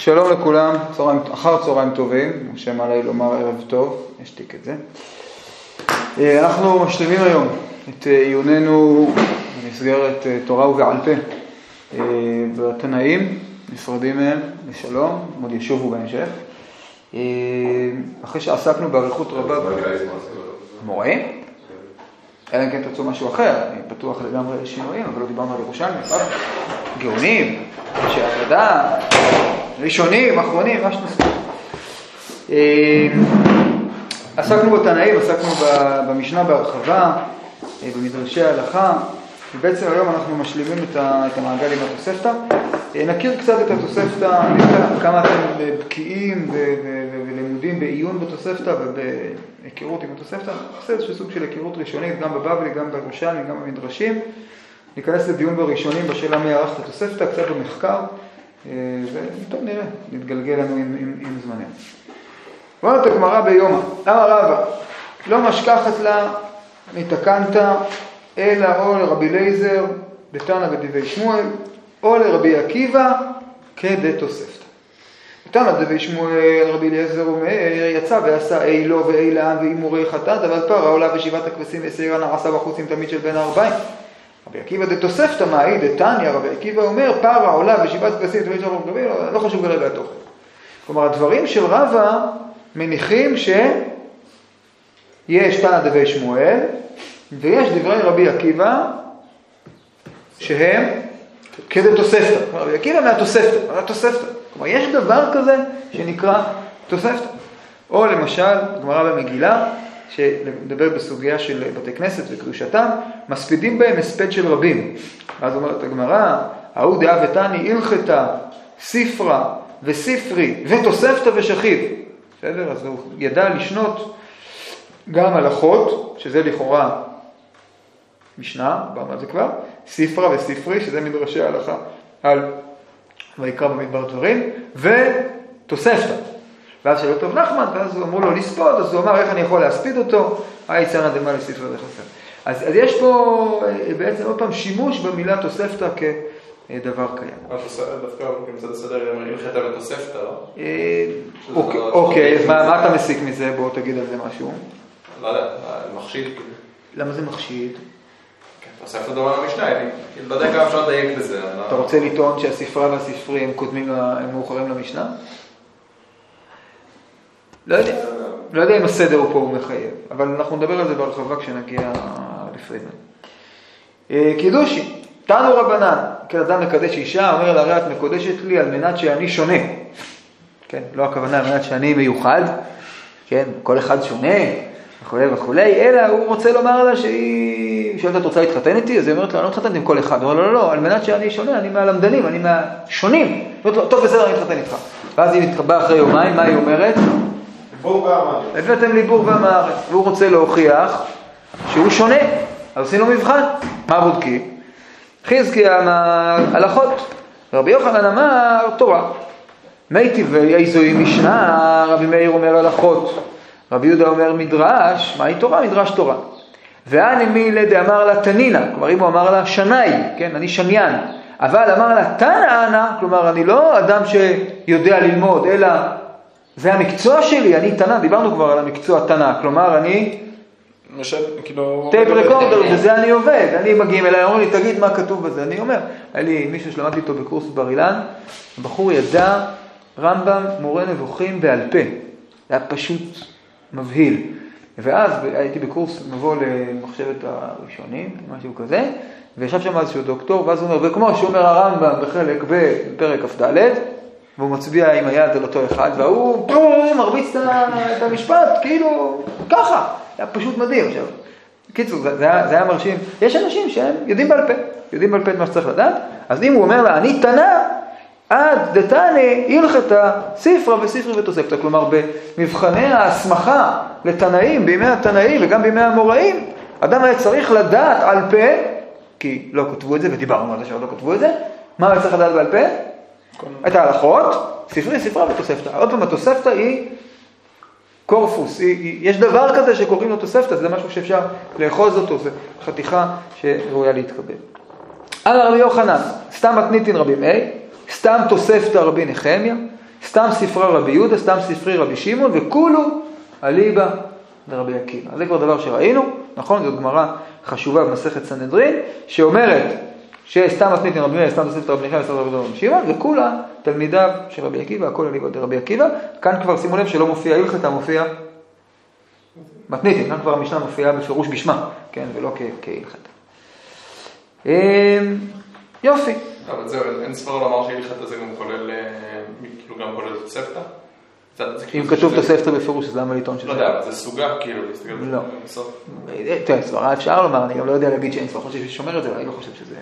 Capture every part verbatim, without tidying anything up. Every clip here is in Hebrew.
שלום לכולם, צהריים, אחר צהריים טובים, שם עליי לומר ערב טוב, אשתיק את זה. אנחנו משלימים היום את עיוננו במסגרת תורה ובעל פה בתנאים, נפרדים מהם לשלום, עוד ישובו בהמשך. אחרי שעסקנו באריכות רבה מורה, אלא אם כן תרצו משהו אחר, אני פתוח לגמרי לשינויים, אבל לא דיברנו על ירושלים, גאונים, אנשי עבודה, ראשונים, אחרונים, מה שנספיק. עסקנו בתנאים, עסקנו במשנה בהרחבה, במדרשי ההלכה, ובעצם היום אנחנו משלימים את המעגל עם התוספתא. נכיר קצת את התוספתא, כמה אתם בקיאים ולמודים בעיון בתוספתא ובהיכרות עם התוספתא. זה איזשהו סוג של היכרות ראשונית, גם בבבלי, גם בירושלמי, גם במדרשים. ניכנס לדיון בראשונים בשאלה מי ערך את התוספתא, קצת במחקר, וטוב נראה, נתגלגל לנו עם, עם, עם זמנים. אומרת הגמרא ביומא, אמר רבא, לא משכחת לה מתקנת אלא או לרבי אליעזר דתנא בדברי שמואל, או לרבי עקיבא כדתוספתא. דתנא בדברי שמואל, רבי אליעזר אומר, יצא ועשה אי לו ואי לעם ואי מורי חטאת, אבל פרה עולה בשבעת הכבשים וסעירה נעשה בחוץ עם תמיד של בין הארבעים. רבי עקיבא דתוספתא מאי דתניא, רבי עקיבא אומר, פרה עולה בשבעת הכבשים תמיד של בין הארבעים, לא חשוב כרגע התוכן. כלומר, הדברים של רבא מניחים שיש תנא דברי שמואל, ויש דברי רבי עקיבא שהם כדתוספתא. כלומר, רבי עקיבא מהתוספתא, מהתוספתא. כלומר, יש דבר כזה שנקרא תוספתא. או למשל, גמרא במגילה, שמדבר בסוגיה של בתי כנסת וקדושתם, מספידים בהם הספד של רבים. אז אומרת הגמרא, ההוא דעה ותני הלכתה, ספרה וספרי ותוספתא ושכיב. בסדר? אז הוא ידע לשנות גם הלכות, שזה לכאורה משנה, באמר זה כבר, ספרה וספרי, שזה מדרשי ההלכה על ויקרא במדבר דברים, ותוספתא. ואז שלא טוב נחמן, ואז הוא אמרו לו לספוד, אז הוא אמר איך אני יכול להספיד אותו, היי צנא דמא לספרה וחסר. אז, אז יש פה בעצם עוד פעם שימוש במילה תוספתא כדבר קיים. דווקא קצת לסדר, הלכתה ותוספתא, לא? אוקיי, אז מה אתה מסיק מזה? בוא תגיד על זה משהו. לא יודע, מחשיד. למה זה מחשיד? תוספתא דבר המשנה, אני לא יודע כמה אפשר לדייק בזה. אתה רוצה לטעון שהספרה והספרי הם קודמים, הם מאוחרים למשנה? לא יודע, לא יודע אם הסדר הוא פה הוא מחייב, אבל אנחנו נדבר על זה בהרחבה כשנגיע לפרידמן. קידושי, תנו רבנן, כן, אדם מקדש אישה, אומר לה, הרי את מקודשת לי על מנת שאני שונה. כן, לא הכוונה על מנת שאני מיוחד, כן, כל אחד שונה, וכו' וכו', אלא הוא רוצה לומר לה שהיא, שואלת את רוצה להתחתן איתי, אז היא אומרת לה, אני לא מתחתן עם כל אחד, הוא אומר, לא, לא, לא, על מנת שאני שונה, אני מהלמדנים, אני מהשונים. טוב, בסדר, אני מתחתן איתך. ואז היא מתקבעה אחרי יומיים, מה היא אומרת? בור והארץ. הבאתם לי בור והארץ. והוא רוצה להוכיח שהוא שונה. אז עושים לו מבחן. מה בודקים? חזקי ההלכות. רבי יוחנן אמר תורה. מי טבעי איזוהי משנה, רבי מאיר אומר הלכות. רבי יהודה אומר מדרש, מהי תורה? מדרש תורה. ואני מילה דאמר לה תנינה, כלומר אם הוא אמר לה שנאי, כן, אני שניין. אבל אמר לה תנא אנא, כלומר אני לא אדם שיודע ללמוד, אלא זה המקצוע שלי, אני תנא, דיברנו כבר על המקצוע תנא, כלומר אני טייפ רקורדר, וזה אני עובד, אני מגיעים אליי, אומרים לי תגיד מה כתוב בזה, אני אומר, היה לי מישהו שלמדתי איתו בקורס בר אילן, הבחור ידע רמב"ם מורה נבוכים בעל פה, זה היה פשוט מבהיל, ואז הייתי בקורס מבוא למחשבת הראשונים, משהו כזה, וישב שם איזשהו דוקטור, ואז הוא אומר, וכמו שהוא אומר הרמב"ם בחלק בפרק כ"ד, והוא מצביע עם היד על אותו אחד, והוא פרום, מרביץ את המשפט, כאילו, ככה. היה פשוט מדהים. עכשיו, קיצור, זה, זה, היה, זה היה מרשים. יש אנשים שהם יודעים בעל פה, יודעים בעל פה את מה שצריך לדעת, אז אם הוא אומר לה, אני תנא, עד דתני, הלכתה, ספרה וספרי ותוספתא. כלומר, במבחני ההסמכה לתנאים, בימי התנאים וגם בימי המוראים, אדם היה צריך לדעת על פה, כי לא כתבו את זה, ודיברנו על זה שלא כתבו את זה, מה היה צריך לדעת בעל פה? את ההלכות, ספרי, ספרה ותוספתא. עוד פעם, התוספתא היא קורפוס, היא, היא, יש דבר כזה שקוראים לו תוספתא, זה משהו שאפשר לאחוז אותו, זה חתיכה שראויה להתקבל. על רבי יוחנן, סתם מתניתין רבי מאיר, סתם תוספתא רבי נחמיה, סתם ספרי רבי יהודה, סתם ספרי רבי שמעון, וכולו אליבא דרבי עקיבא. זה כבר דבר שראינו, נכון? זאת גמרא חשובה במסכת סנהדרין, שאומרת שסתם מתניתין רבי מאיר, סתם תוספתא רבי נחמיה, סתם תוספתא רבי שמעון, וכולה תלמידיו של רבי עקיבא, הכל אליבא דרבי עקיבא. כאן כבר שימו לב שלא מופיע הלכתא, מופיע מתניתין, כאן כבר המשנה מופיעה בפירוש בשמה, כן, ולא כהלכתא. יופי. אבל זהו, אין ספר לומר שהלכתא זה גם כולל, כאילו גם כולל תוספתא? אם כתוב תוספתא בפירוש, אז למה לטעון שזה? לא יודע, זה סוגה כאילו, להסתכל לא. תראה, סברה אפשר לומר, אני גם לא יודע להגיד שאין סברה, חושב ששומר את זה, אני לא חושב שזה...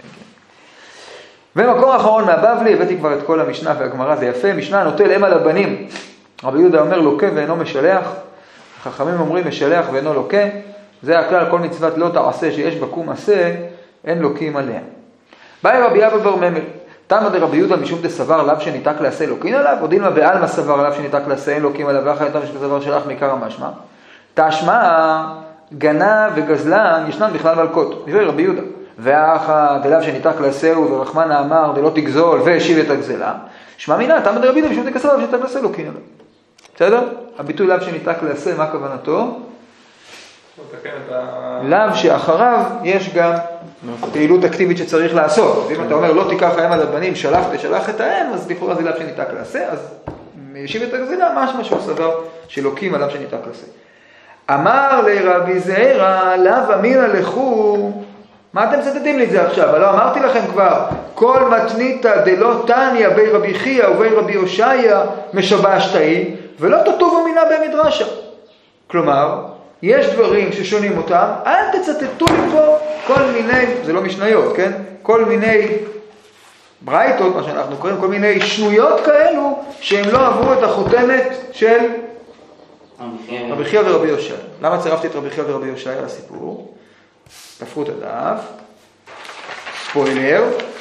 ומקור אחרון מהבבלי, הבאתי כבר את כל המשנה והגמרא, זה יפה, משנה נוטל אם על הבנים. רבי יהודה אומר לוקה ואינו משלח, החכמים אומרים משלח ואינו לוקה, זה הכלל, כל מצוות לא תעשה שיש בה קום עשה, אין לוקים עליה. באי רבי אבא בר ממל, תמא דרבי יהודה משום דסבר לאו שניתק לעשה לוקין עליו, או דילמה בעלמא סבר לאו שניתק לעשה אין לוקים עליו, ואחר יותר משום דסבר שלח מעיקר המשמע. תשמע גנב וגזלן ישנן בכלל מלכות, דברי רבי יהודה. ואחר דלאו שניתק לעשהו ורחמנה אמר דלא תגזול והשיב את הגזלה, שמע מינה תמא דרבי יהודה משום דסבר לאו שניתק לעשה לוקין עליו. בסדר? הביטוי לאו שניתק לעשה, מה כוונתו? לאו שאחריו יש גם פעילות אקטיבית שצריך לעשות. אם אתה אומר לא תיקח האם על הבנים, שלח תשלח את האם, אז לכאורה זה לאו שניתק לעשה, אז ישיב את הגזלה, משמע שהוא סבר שלוקים עליו שניתק לעשה. אמר לרבי זעירא, לאו אמינא לכו, מה אתם מצטטים לי את זה עכשיו? לא אמרתי לכם כבר, כל מתניתא דלא תניא בי רבי חייא ובי רבי הושעיה משבשתאי, ולא תטובו מינה במדרשה. כלומר, יש דברים ששונים אותם, אל תצטטו לי פה כל מיני, זה לא משניות, כן? כל מיני ברייתות, מה שאנחנו קוראים, כל מיני שנויות כאלו, שהם לא עברו את החותמת של רבי חייא ורבי הושעיה. למה צירפתי את רבי חייא ורבי הושעיה לסיפור? תפרו את הדף. ספוילר.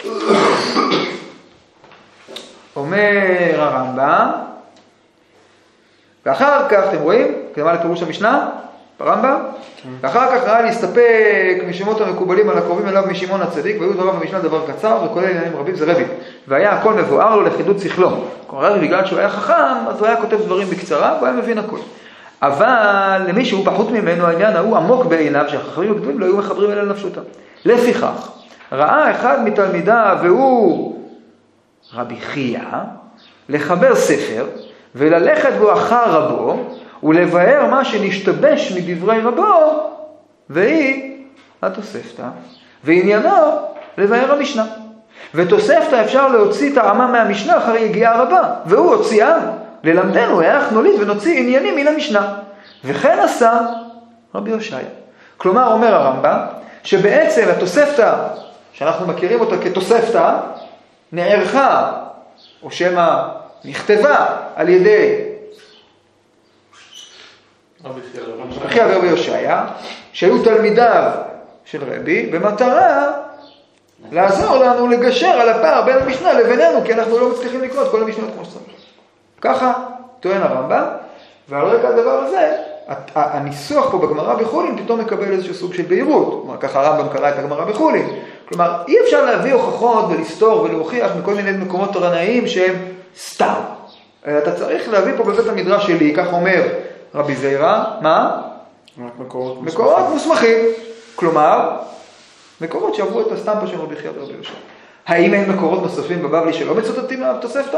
אומר הרמב"ם, ואחר כך, אתם רואים, קדמה לפירוש המשנה, ברמב"ם, ואחר כך ראה להסתפק משמות המקובלים על הקרובים אליו משמעון הצדיק, והיו דבריו במשנה דבר קצר, וכולל עניינים רבים זה רבי. והיה הכל מבואר לו לחידוד שכלו. כלומר, בגלל שהוא היה חכם, אז הוא היה כותב דברים בקצרה, והוא היה מבין הכל. אבל למי שהוא פחות ממנו, העניין ההוא עמוק בעיניו, שהחכמים הגדולים לא היו מחברים אליו נפשותם. לפיכך, ראה אחד מתלמידיו, והוא רבי חייא, לחבר ספר, וללכת בו אחר רבו, ולבאר מה שנשתבש מדברי רבו, והיא התוספתא, ועניינו לבאר המשנה. ותוספתא אפשר להוציא טעמה מהמשנה אחרי יגיעה רבה, והוא הוציאה ללמדנו איך נוליד ונוציא עניינים מן המשנה. וכן עשה רבי הושעיה. כלומר, אומר הרמב"ם, שבעצם התוספתא, שאנחנו מכירים אותה כתוספתא, נערכה, או שמה נכתבה על ידי רבי חייא ורבי הושעיה, שהיו תלמידיו של רבי, במטרה לעזור לנו לגשר על הפער בין המשנה לבינינו, כי אנחנו לא מצליחים לקרוא את כל המשנות כמו שצריך. ככה טוען הרמב"ם, ועל רקע הדבר הזה, הניסוח פה בגמרא בחולין פתאום מקבל איזשהו סוג של בהירות. כלומר, ככה הרמב"ם קרא את הגמרא בחולין. כלומר, אי אפשר להביא הוכחות ולסתור ולהוכיח מכל מיני מקומות תורנאיים שהם סתם. אתה צריך להביא פה בבית המדרש שלי, כך אומר רבי זעירא, מה? מקורות מוסמכים. מקורות מוסמכים. כלומר, מקורות שעברו את הסטמפה של רבי חייא ורבי הושעיה. האם אין מקורות נוספים בבבלי שלא מצוטטים מהתוספתא?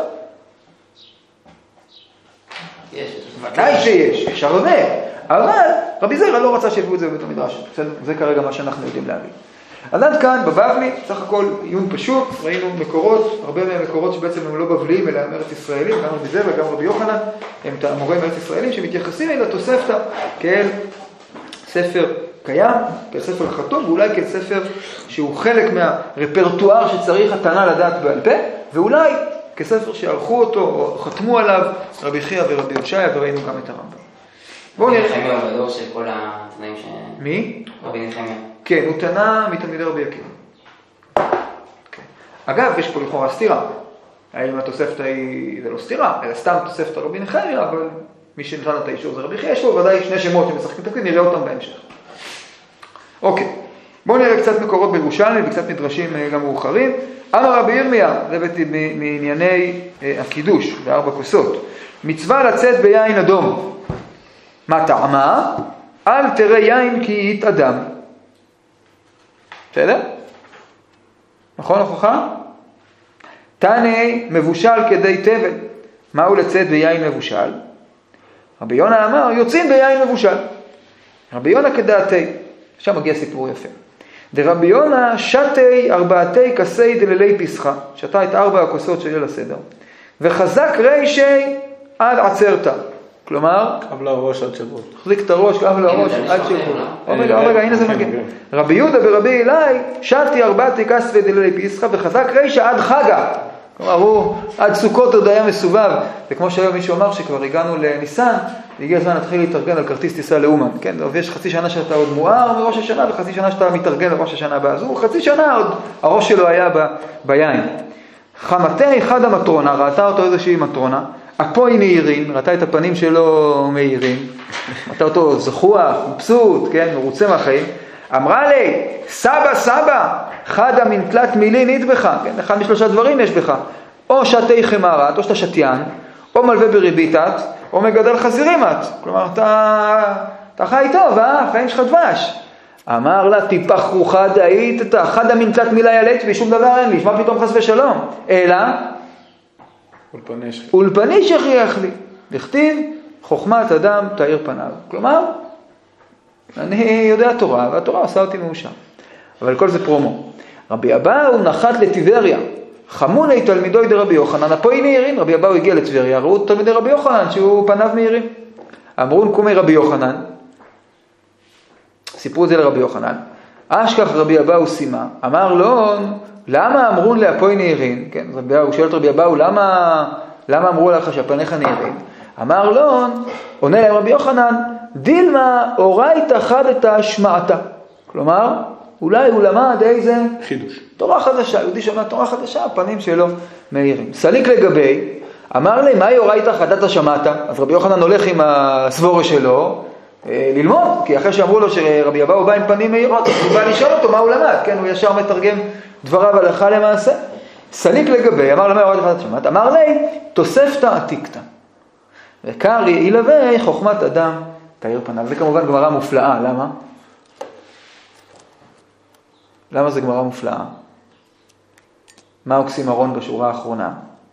יש. ודאי שיש, יש הרבה. אבל רבי זעירא לא רצה שיביאו את זה בבית המדרש. זה כרגע מה שאנחנו יודעים להביא. אז עד כאן בבבלי, סך הכל עיון פשוט, ראינו מקורות, הרבה מהמקורות שבעצם הם לא בבליים, אלא הם ארץ ישראלים, גם רבי זעירא וגם רבי יוחנן, הם מורים ארץ ישראלים שמתייחסים אל התוספתא כאל ספר קיים, כאל ספר חתום, ואולי כאל ספר שהוא חלק מהרפרטואר שצריך התנא לדעת בעל פה, ואולי כספר שערכו אותו או חתמו עליו רבי חייא ורבי הושעיה, וראינו גם את הרמב"ם. בואו נראה. רבי נחמיה בדור של כל התנאים ש... מי? רבי נחמיה. כן, הוא תנא מתלמידי רבי עקיבא. כן. אגב, יש פה לכאורה סתירה. האם התוספתא היא, זה לא סתירה, אלא סתם תוספתא רבי נחמיה, אבל מי שנתן את האישור זה רבי חייא, יש פה ודאי שני שמות שמשחקים תפקיד, נראה אותם בהמשך. אוקיי. בואו נראה קצת מקורות בירושלמי וקצת מדרשים גם מאוחרים. אמר רבי ירמיה, זה מענייני הקידוש בארבע כוסות. מצווה לצאת ביין אדום. מה טעמה? אל תראה יין כי יתאדם. בסדר? נכון הוכחה? תני מבושל כדי תבל. מהו לצאת ביין מבושל? רבי יונה אמר, יוצאים ביין מבושל. רבי יונה כדעתי. עכשיו מגיע סיפור יפה. דרבי יונה שתי ארבעתי כסי דלילי פסחה. שתה את ארבע הכוסות של ליל הסדר. וחזק רישי עד עצרתה. כלומר, קו לראש עד שבועות. החזיק את הראש, קו לראש עד שבועות. רגע, רגע, הנה זה מגיע. רבי יהודה ורבי אלי שתי ארבעתי כסי דלילי פסחה וחזק רישי עד חגה. כלומר, הוא עד סוכות עוד היה מסובב. וכמו שהיום מישהו אמר שכבר הגענו לניסן, והגיע הזמן להתחיל להתארגן על כרטיס טיסה לאומן. כן, ויש חצי שנה שאתה עוד מואר מראש השנה, וחצי שנה שאתה מתארגן לראש השנה הבאה. אז הוא חצי שנה עוד, הראש שלו היה ב, ביין. חמתי אחד המטרונה, ראתה אותו איזושהי מטרונה, אפוי מאירים, ראתה את הפנים שלו מאירים, ראתה אותו זכוח, מבסוט, כן, מרוצה מהחיים. אמרה לי, סבא, סבא, חדה מן תלת מילין אית בך, כן, אחד משלושה דברים יש בך, או שתי חמרת, או שאתה שתיין, או מלווה בריביתת, או מגדל חזירים את. כלומר, אתה, אתה חי טוב, אה? חיים שלך דבש. אמר לה, טיפח רוחה דאית, אתה חדה מן תלת מילה ילית, ושום דבר אין לי, שמה פתאום חס ושלום. אלא, אולפני שכיח. אולפני שכיח לי. לכתיב, חוכמת אדם תאיר פניו. כלומר, אני יודע תורה, והתורה עושה אותי מאושר. אבל כל זה פרומו. רבי אבאו נחת לטבריה. חמוני תלמידוי דרבי יוחנן, הפוי נעירים. רבי אבאו הגיע לטבריה, ראו תלמידי רבי יוחנן שהוא פניו מהירים. אמרו נקומי רבי יוחנן. סיפרו את זה לרבי יוחנן. אשכח רבי אבאו סימה. אמר לו, למה אמרון להפוי נעירים? כן, רבי אבאו, הוא שואל את רבי אבאו, למה, למה אמרו לך שפניך נעירים? אמר לו, עונה להם רבי יוחנן, דילמה אורייתא חדתא שמעתא. כלומר, אולי הוא למד איזה חידוש. תורה חדשה, יהודי שומע תורה חדשה, הפנים שלו מאירים. סליק לגבי, אמר לי, מה אורייתא חדתא שמעתא? אז רבי יוחנן הולך עם הסבורה שלו אה, ללמוד, כי אחרי שאמרו לו שרבי אבאו בא עם פנים מאירות, הוא בא לשאול אותו מה הוא למד, כן, הוא ישר מתרגם דבריו הלכה למעשה. סליק לגבי, אמר לי, מה אורייתא חדתא שמעתא? אמר לי, תוספתא עתיקתא. וקרי ילווה חוכמת אדם תאיר פניו. זה כמובן גמרא מופלאה, למה? למה זה גמרא מופלאה? מה אוקסימרון בשורה האחרונה?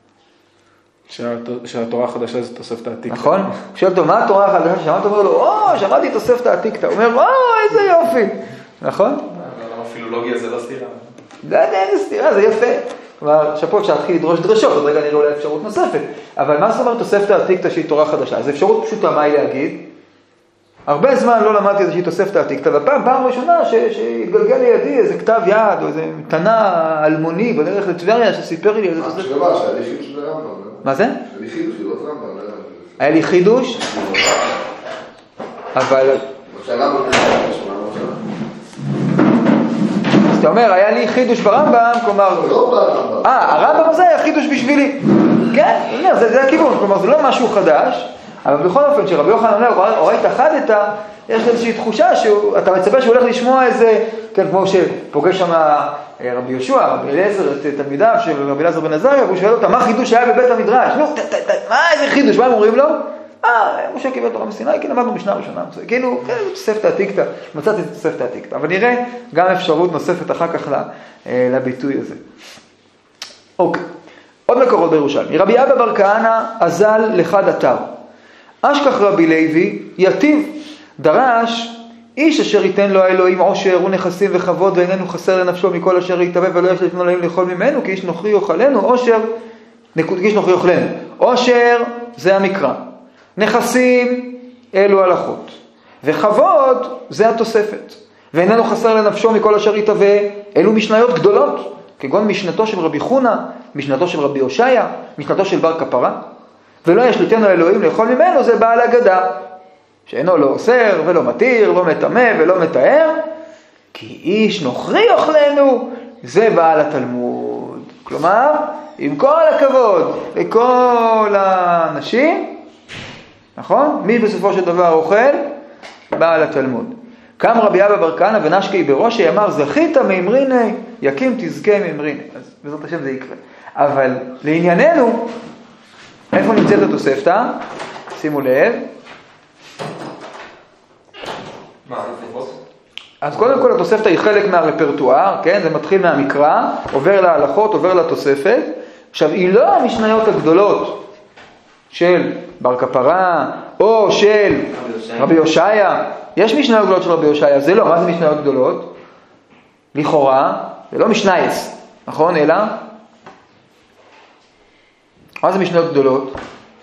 שהתורה החדשה זה תוספתא עתיקתא. נכון? שואל אותו, מה התורה החדשה? שמעת אומר לו, או, שמעתי תוספתא עתיקתא. הוא אומר, או, איזה יופי. נכון? למה פילולוגיה זה לא סתירה? זה אין סתירה, זה יפה. כלומר, עכשיו פה אפשר להתחיל לדרוש דרשות, עוד רגע נראה אולי אפשרות נוספת. אבל מה זאת אומרת תוספתא עתיקתא שהיא תורה חדשה? אז אפשרות פשוטה, מה היא להגיד? הרבה זמן לא למדתי איזושהי תוספתא עתיקתא, והפעם, פעם ראשונה שהתגלגל לידי איזה כתב יד, או איזה מתנה אלמוני בדרך לטבריה שסיפר לי איזה תוספתא. שמה, שהיה לי חידוש ברמב"ם. מה זה? היה לי חידוש, לא רמב"ם. היה לי חידוש? אבל... אז אתה אומר, היה לי חידוש ברמב"ם, כלומר... לא ברמב"ם. אה, הרמב"ם הזה היה חידוש בשבילי. כן, זה, זה הכיוון, כלומר זה לא משהו חדש, אבל בכל אופן שרבי יוחנן אומר, אורייתא חדתא, יש איזושהי תחושה שאתה מצפה שהוא הולך לשמוע איזה, כן, כמו שפוגש שם רבי יהושע, רבי אליעזר, את תלמידיו של רבי אליעזר בן עזריה, והוא שואל אותה, מה חידוש היה בבית המדרש? נו, מה איזה חידוש? מה הם אומרים לו? אה, משה קיבל תורה מסיני, כי למדנו משנה ראשונה. כאילו, כן, תוספתא עתיקתא, מצאתי את תוספתא עתיקתא. אבל נראה גם אפשרות נוספת אחר כך לביטוי הזה. אוקיי. עוד מקורות בירושלמי. רבי אבא בר כהנא אזל לחד אתר. אשכח רבי לוי יתיב דרש איש אשר ייתן לו האלוהים עושר ונכסים וכבוד ואיננו חסר לנפשו מכל אשר יתהווה ולא יש לפני אלוהים לאכול ממנו כי איש נוכרי יאכלנו עושר נקוד איש נוכרי יאכלנו עושר זה המקרא נכסים אלו הלכות וכבוד זה התוספת ואיננו חסר לנפשו מכל אשר יתהווה אלו משניות גדולות כגון משנתו של רבי חונה משנתו של רבי הושעיה משנתו של בר כפרה ולא יש ליתנו אלוהים לאכול ממנו, זה בעל אגדה, שאינו לא אוסר ולא מתיר, לא מטמא ולא מתאר, כי איש נוכרי אוכלנו, זה בעל התלמוד. כלומר, עם כל הכבוד לכל האנשים, נכון? מי בסופו של דבר אוכל? בעל התלמוד. קם רבי אבא בר כהנא ונשקי בראשי, אמר זכית מאמריני, יקים תזכה מאמריני. אז בעזרת השם זה יקרה. אבל לענייננו, איפה נמצאת התוספתא? שימו לב. מה, נפות? אז קודם כל התוספתא היא חלק מהרפרטואר, כן? זה מתחיל מהמקרא, עובר להלכות, עובר לתוספת. עכשיו, היא לא המשניות הגדולות של בר כפרה, או של רבי יושעיה. יש משניות גדולות של רבי יושעיה, זה לא. מה זה משניות גדולות? לכאורה, זה לא משנייס, נכון? אלא? מה זה משניות גדולות?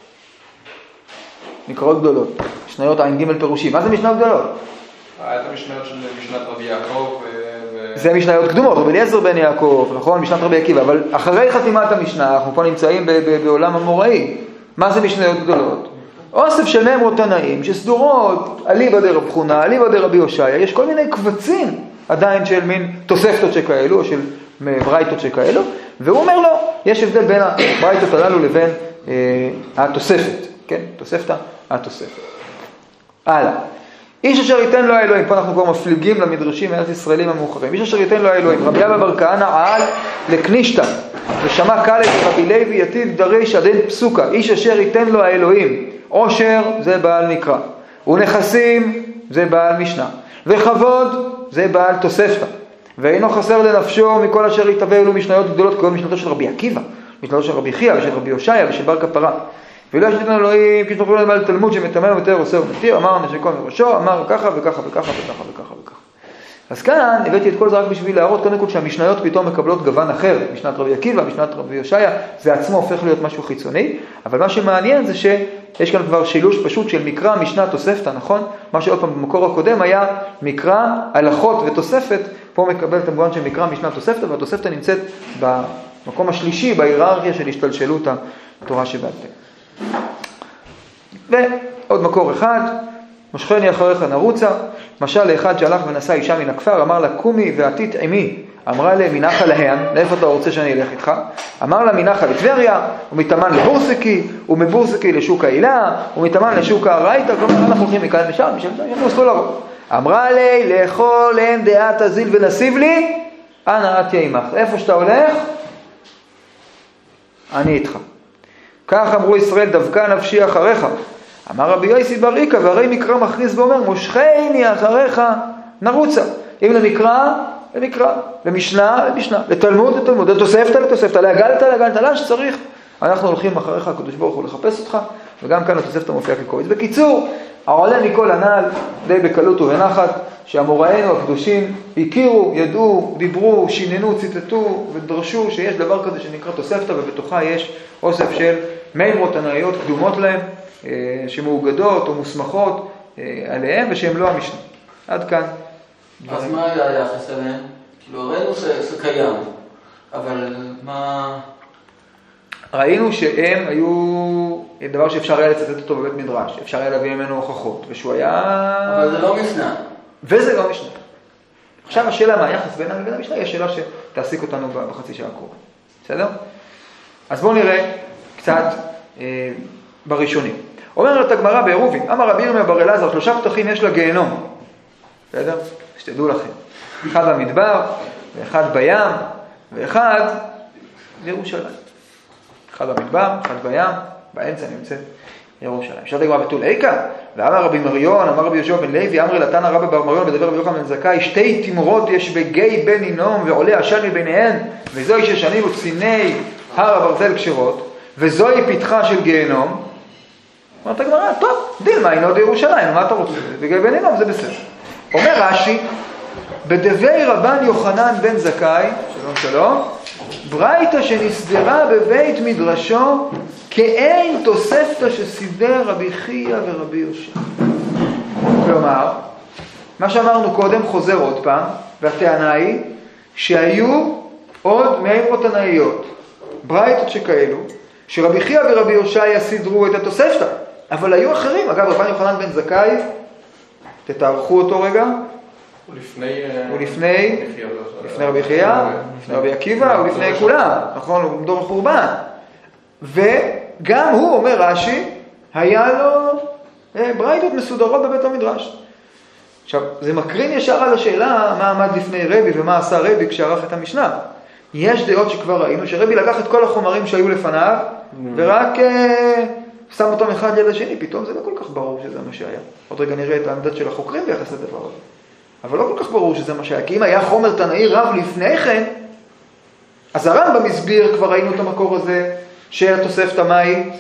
נקראות גדולות. משניות עין ג' פירושים. מה זה משניות גדולות? היה את המשניות של משנת רבי יעקב ו... זה משניות קדומות, רבי אליעזר בן יעקב, נכון? משנת רבי עקיבא, אבל אחרי חתימת המשנה, אנחנו פה נמצאים ב- ב- בעולם המוראי. מה זה משניות גדולות? אוסף של מימרות תנאים, שסדורות, אליבא דרב חונה, אליבא דרבי יושעיה, יש כל מיני קבצים עדיין של מין תוספתות שכאלו, או של ברייתות שכאלו, והוא אומר לו, יש הבדל בין הברייתות הללו לבין אה, התוספת, כן? תוספתא, התוספת. הלאה. איש אשר ייתן לו האלוהים, פה אנחנו כבר מפליגים למדרשים הארץ ישראלים המאוחרים, איש אשר ייתן לו האלוהים, רבי אבא בר כהנא העל לקנישתא, ושמע קאלב רבי לוי יתיב דריש עד אין פסוקה, איש אשר ייתן לו האלוהים, עושר זה בעל מקרא, ונכסים זה בעל משנה, וכבוד זה בעל תוספתא, ואינו חסר לנפשו מכל אשר יתהווה אלו משניות גדולות, כגון משנתו של רבי עקיבא, משנתו של רבי חייא ושל רבי יושעיה ושל בר כפרה. ולא יש ניתן אלוהים, כי שתוכלו למעל תלמוד שמתאמר יותר עושה ומתיר, אמר נשקו מראשו, אמר ככה וככה וככה וככה וככה וככה. אז כאן הבאתי את כל זה רק בשביל להראות קודם כל שהמשניות פתאום מקבלות גוון אחר, משנת רבי עקיבא, משנת רבי יושעיה, זה עצמו הופך להיות משהו חיצוני, אבל מה שמעניין זה שיש כאן כבר שילוש פשוט של מקרא, משנה, תוספתא, נכון? מה שעוד פעם במקור הקודם היה מקרא, הלכות ותוספת, פה מקבל את המובן של מקרא, משנה, תוספתא, והתוספתא נמצאת במקום השלישי, בהיררכיה של השתלשלות התורה שבעל פה. ועוד מקור אחד, משכני אחריך נרוצה, משל לאחד שהלך ונשא אישה מן הכפר, אמר לה קומי ועתית עמי, אמרה לה מנחה להן, לאיפה אתה רוצה שאני אלך איתך? אמר לה מנחה לטבריה, ומתאמן לבורסקי, ומבורסקי לשוק העילה, ומתאמן לשוק הרייתא, כלומר אנחנו הולכים מכאן משם, משם, יש מסלול ארוך. אמרה לי לאכול אין דעת הזיל ונסיב לי, אנא את עמך, איפה שאתה הולך, אני איתך. כך אמרו ישראל, דווקא נפשי אחריך. אמר רבי יוסי בר איקא, והרי מקרא מכריז ואומר, מושכני אחריך נרוצה. אם למקרא, למקרא, למשנה, למשנה, לתלמוד, לתלמוד, לתוספתא, לתוספתא, להגלתא, להגלתא, לאן שצריך. אנחנו הולכים אחריך, הקדוש ברוך הוא לחפש אותך, וגם כאן התוספתא מופיע כקובץ. בקיצור, העולה מכל הנ"ל, די בקלות ובנחת, שאמוראינו הקדושים הכירו, ידעו, דיברו, שיננו, ציטטו ודרשו שיש דבר כזה שנקרא תוספתא, ובתוכה יש אוסף של מימרות תנאיות קדומות להם, שמאוגדות או מוסמכות עליהם, ושהם לא המשנה. עד כאן. אז מה היה היחס אליהם? כאילו, ראינו שזה קיים, אבל מה... ראינו שהם היו דבר שאפשר היה לצטט אותו בבית מדרש, אפשר היה להביא ממנו הוכחות, ושהוא היה... אבל זה לא משנה. וזה לא משנה. עכשיו השאלה מה היחס בין לבין המשנה, היא השאלה שתעסיק אותנו בחצי שעה הקרובה. בסדר? אז בואו נראה קצת אה, בראשונים. אומרת הגמרא בעירובין, אמר רבי ירמיה בר אלעזר, שלושה פתחים יש לגיהנום. בסדר? שתדעו לכם. אחד במדבר, ואחד בים, ואחד בירושלים. אחד במדבר, אחד בים, באמצע נמצאת ירושלים. שאלת הגמרא בתול איקה, ואמר רבי מריון, אמר רבי יהושע בן לוי, אמר לתנא רבא בר מריון, בדבר רבי יוחנן בן זכאי, שתי תמרות יש בגיא בן הינום, ועולה עשן מביניהן, וזוהי ששנים וציני הר הברזל כשרות, וזוהי פתחה של גיהנום. אמרת הגמרא, טוב, דילמה אינו בירושלים, מה אתה רוצה? בגיא בן הינום זה בסדר. אומר רש"י, בדבי רבן יוחנן בן זכאי, שלום שלום, ברייתא שנסדרה בבית מדרשו כאין תוספתא שסידר רבי חייא ורבי יושע. כלומר, מה שאמרנו קודם חוזר עוד פעם, והטענה היא שהיו עוד מימרות תנאיות, ברייתות שכאלו, שרבי חייא ורבי יושע סידרו את התוספתא, אבל היו אחרים. אגב, רבן יוחנן בן זכאי, תתארכו אותו רגע, הוא לפני... הוא לפני... לפני רבי חייא, לפני רבי עקיבא, הוא לפני כולם, נכון? הוא דור החורבן. וגם הוא, אומר רש"י, היה לו ברייתות מסודרות בבית המדרש. עכשיו, זה מקרין ישר על השאלה מה עמד לפני רבי ומה עשה רבי כשערך את המשנה. יש דעות שכבר ראינו שרבי לקח את כל החומרים שהיו לפניו ורק אה, שם אותם אחד ליד השני, פתאום זה לא כל כך ברור שזה מה שהיה. עוד רגע נראה את העמדת של החוקרים ביחס לדבר הזה. אבל לא כל כך ברור שזה מה שהיה, כי אם היה חומר תנאי רב לפני כן, אז הרמב"ם הסביר, כבר ראינו את המקור הזה, שהתוספתא מהי?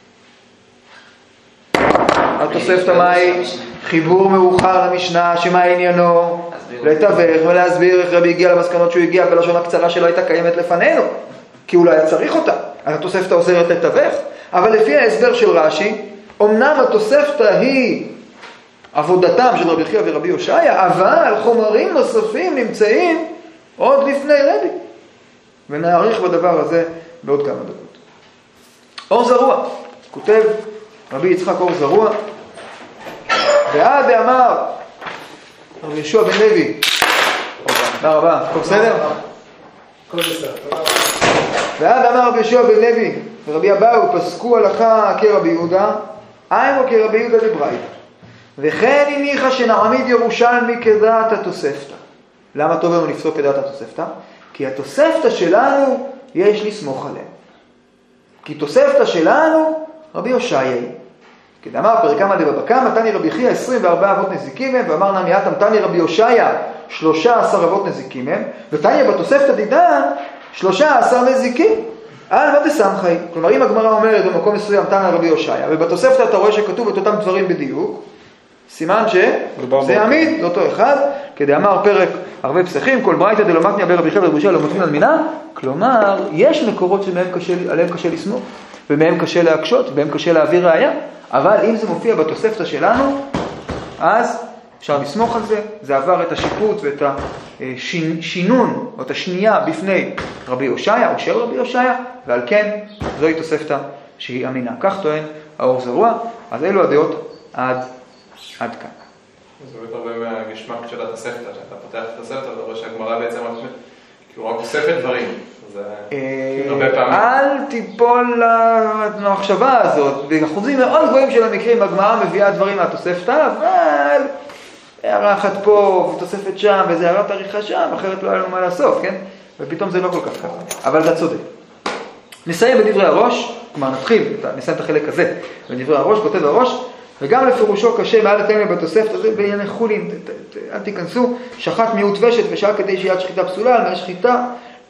התוספתא מהי? חיבור מאוחר למשנה, שמה עניינו? לתווך ולהסביר איך רבי הגיע למסקנות שהוא הגיע, בלשון הקצרה שלא הייתה קיימת לפנינו, כי הוא לא היה צריך אותה. אז התוספתא עוזרת לתווך, אבל לפי ההסבר של רש"י, אמנם התוספתא היא עבודתם של רבי חייא ורבי הושעיה, אבל חומרים נוספים נמצאים עוד לפני רבי. ונעריך בדבר הזה בעוד כמה דקות. אור זרוע, כותב רבי יצחק אור זרוע, ועד אמר רבי יהושע בן לוי, תודה רבה, הכל בסדר? הכל בסדר. ועד אמר רבי יהושע בן לוי ורבי אבאו פסקו הלכה כרבי יהודה, היינו כרבי יהודה דברייתא, וכן הניחה שנעמיד ירושלמי כדעת התוספתא. למה טוב לנו לפסוק כדעת התוספתא? כי התוספתא שלנו יש לסמוך עליהם. כי תוספתא שלנו רבי הושעיה. כדאמר פרק כמה דבבא קמא, תני רבי חייא עשרים וארבעה אבות נזיקים הם, ואמר נמי אתם תני רבי הושעיה שלושה עשר אבות נזיקים הם, ותניא בתוספתא דידן שלושה עשר נזיקים. על מה דסמכי? כלומר, אם הגמרא אומרת במקום מסוים תנא רבי הושעיה, ובתוספתא אתה רואה שכתוב את אותם דברים בדיוק, סימן שזה יעמיד לאותו אחד, כדאמר פרק ערבי פסחים, כל ברייתא דלא מתניא ברבי חייא ורבי הושעיה לא מוצאים על מינה. כלומר, יש מקורות שעליהם קשה לסמוך, ומהם קשה להקשות, ומהם קשה להעביר ראיה, אבל אם זה מופיע בתוספתא שלנו, אז אפשר לסמוך על זה. זה עבר את השיפוט ואת השינון, או את השנייה בפני רבי הושעיה, או של רבי הושעיה, ועל כן זוהי תוספתא שהיא אמינה. כך טוען האור זרוע. אז אלו הדעות עד, עד כאן. זה באמת הרבה מהגשמק של התוספתא, שאתה פותח את התוספתא, אתה רואה שהגמרא בעצם כאילו רק אוספת דברים. אל תיפול למחשבה הזאת. באחוזים מאוד גבוהים של המקרים הגמרא מביאה דברים מהתוספתא, אבל הערה אחת פה ותוספת שם וזה הערת עריכה שם, אחרת לא היה לנו מה לעשות, כן? ופתאום זה לא כל כך ככה, אבל אתה צודק. נסיים בדברי הראש, כלומר נתחיל, נסיים את החלק הזה בדברי הראש, כותב הראש, וגם לפירושו קשה מעל לתאים בתוספתא, זה בענייני חולין, אל תיכנסו, שחט מיעוט ושת ושעה כדי שיהיה שחיטה פסולה, על מה שחיטה,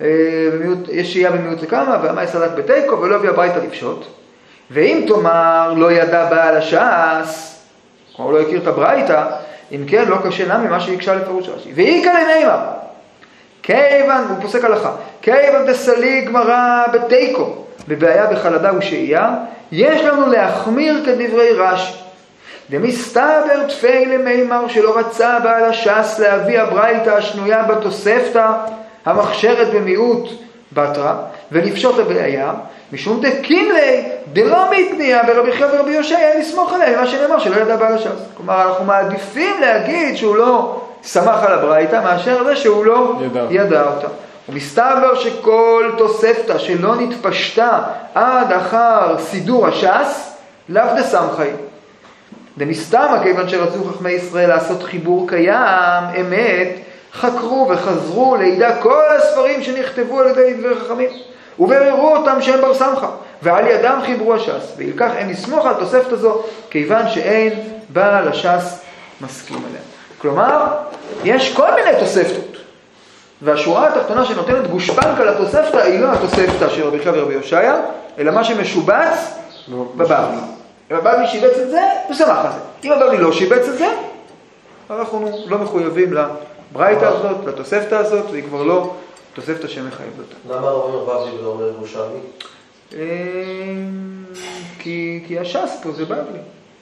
יש שיהיה במיעוט לכמה, והמה יסלק בתיקו ולא הביא הביתה לפשוט. ואם תאמר לא ידע בעל הש"ס, כלומר לא הכיר את הברייתא, אם כן לא קשה נמי מה שיקשה לפירוש רש"י. ואיקא לנעימה, כיוון, הוא פוסק הלכה, כיוון דסליג גמרא בתיקו, בבעיה בחלדה ושהייה, יש לנו להחמיר כדברי רש"י. דמסתבר תפי למימר שלא רצה בעל הש"ס להביא הברייתא השנויה בתוספתא, המכשרת במיעוט בתרא, ולפשוט הבעיה, משום דקימלי דלא מתניע ברבי חייא ורבי הושעיה לסמוך עליהם, מה שנאמר שלא ידע בעל הש"ס. כלומר, אנחנו מעדיפים להגיד שהוא לא שמח על הברייתא, מאשר זה שהוא לא ידע, ידע אותה. ומסתבר שכל תוספתא שלא נתפשטה עד אחר סידור הש"ס, לאו דסמכי. דמסתמא, כיוון שרצו חכמי ישראל לעשות חיבור קיים, אמת, חקרו וחזרו לידע כל הספרים שנכתבו על ידי דברי חכמים, ובררו אותם שהם בר סמכא, ועל ידם חיברו הש"ס, וילקח אין לסמוך על תוספת הזו, כיוון שאין בעל הש"ס מסכים עליה. כלומר, יש כל מיני תוספתות, והשורה התחתונה שנותנת גושפנקה לתוספתא היא לא התוספתא של רבי חייא ורבי הושעיה, אלא מה שמשובץ בבבלי. אם הבבלי שיבץ את זה, הוא שמח על זה. אם הבבלי לא שיבץ את זה, אנחנו לא מחויבים לברייתא הזאת, לתוספתא הזאת, והיא כבר לא תוספתא שמחייבת אותה. למה אומר בבלי ולא אומר ירושלמי? כי הש"ס פה זה בבלי.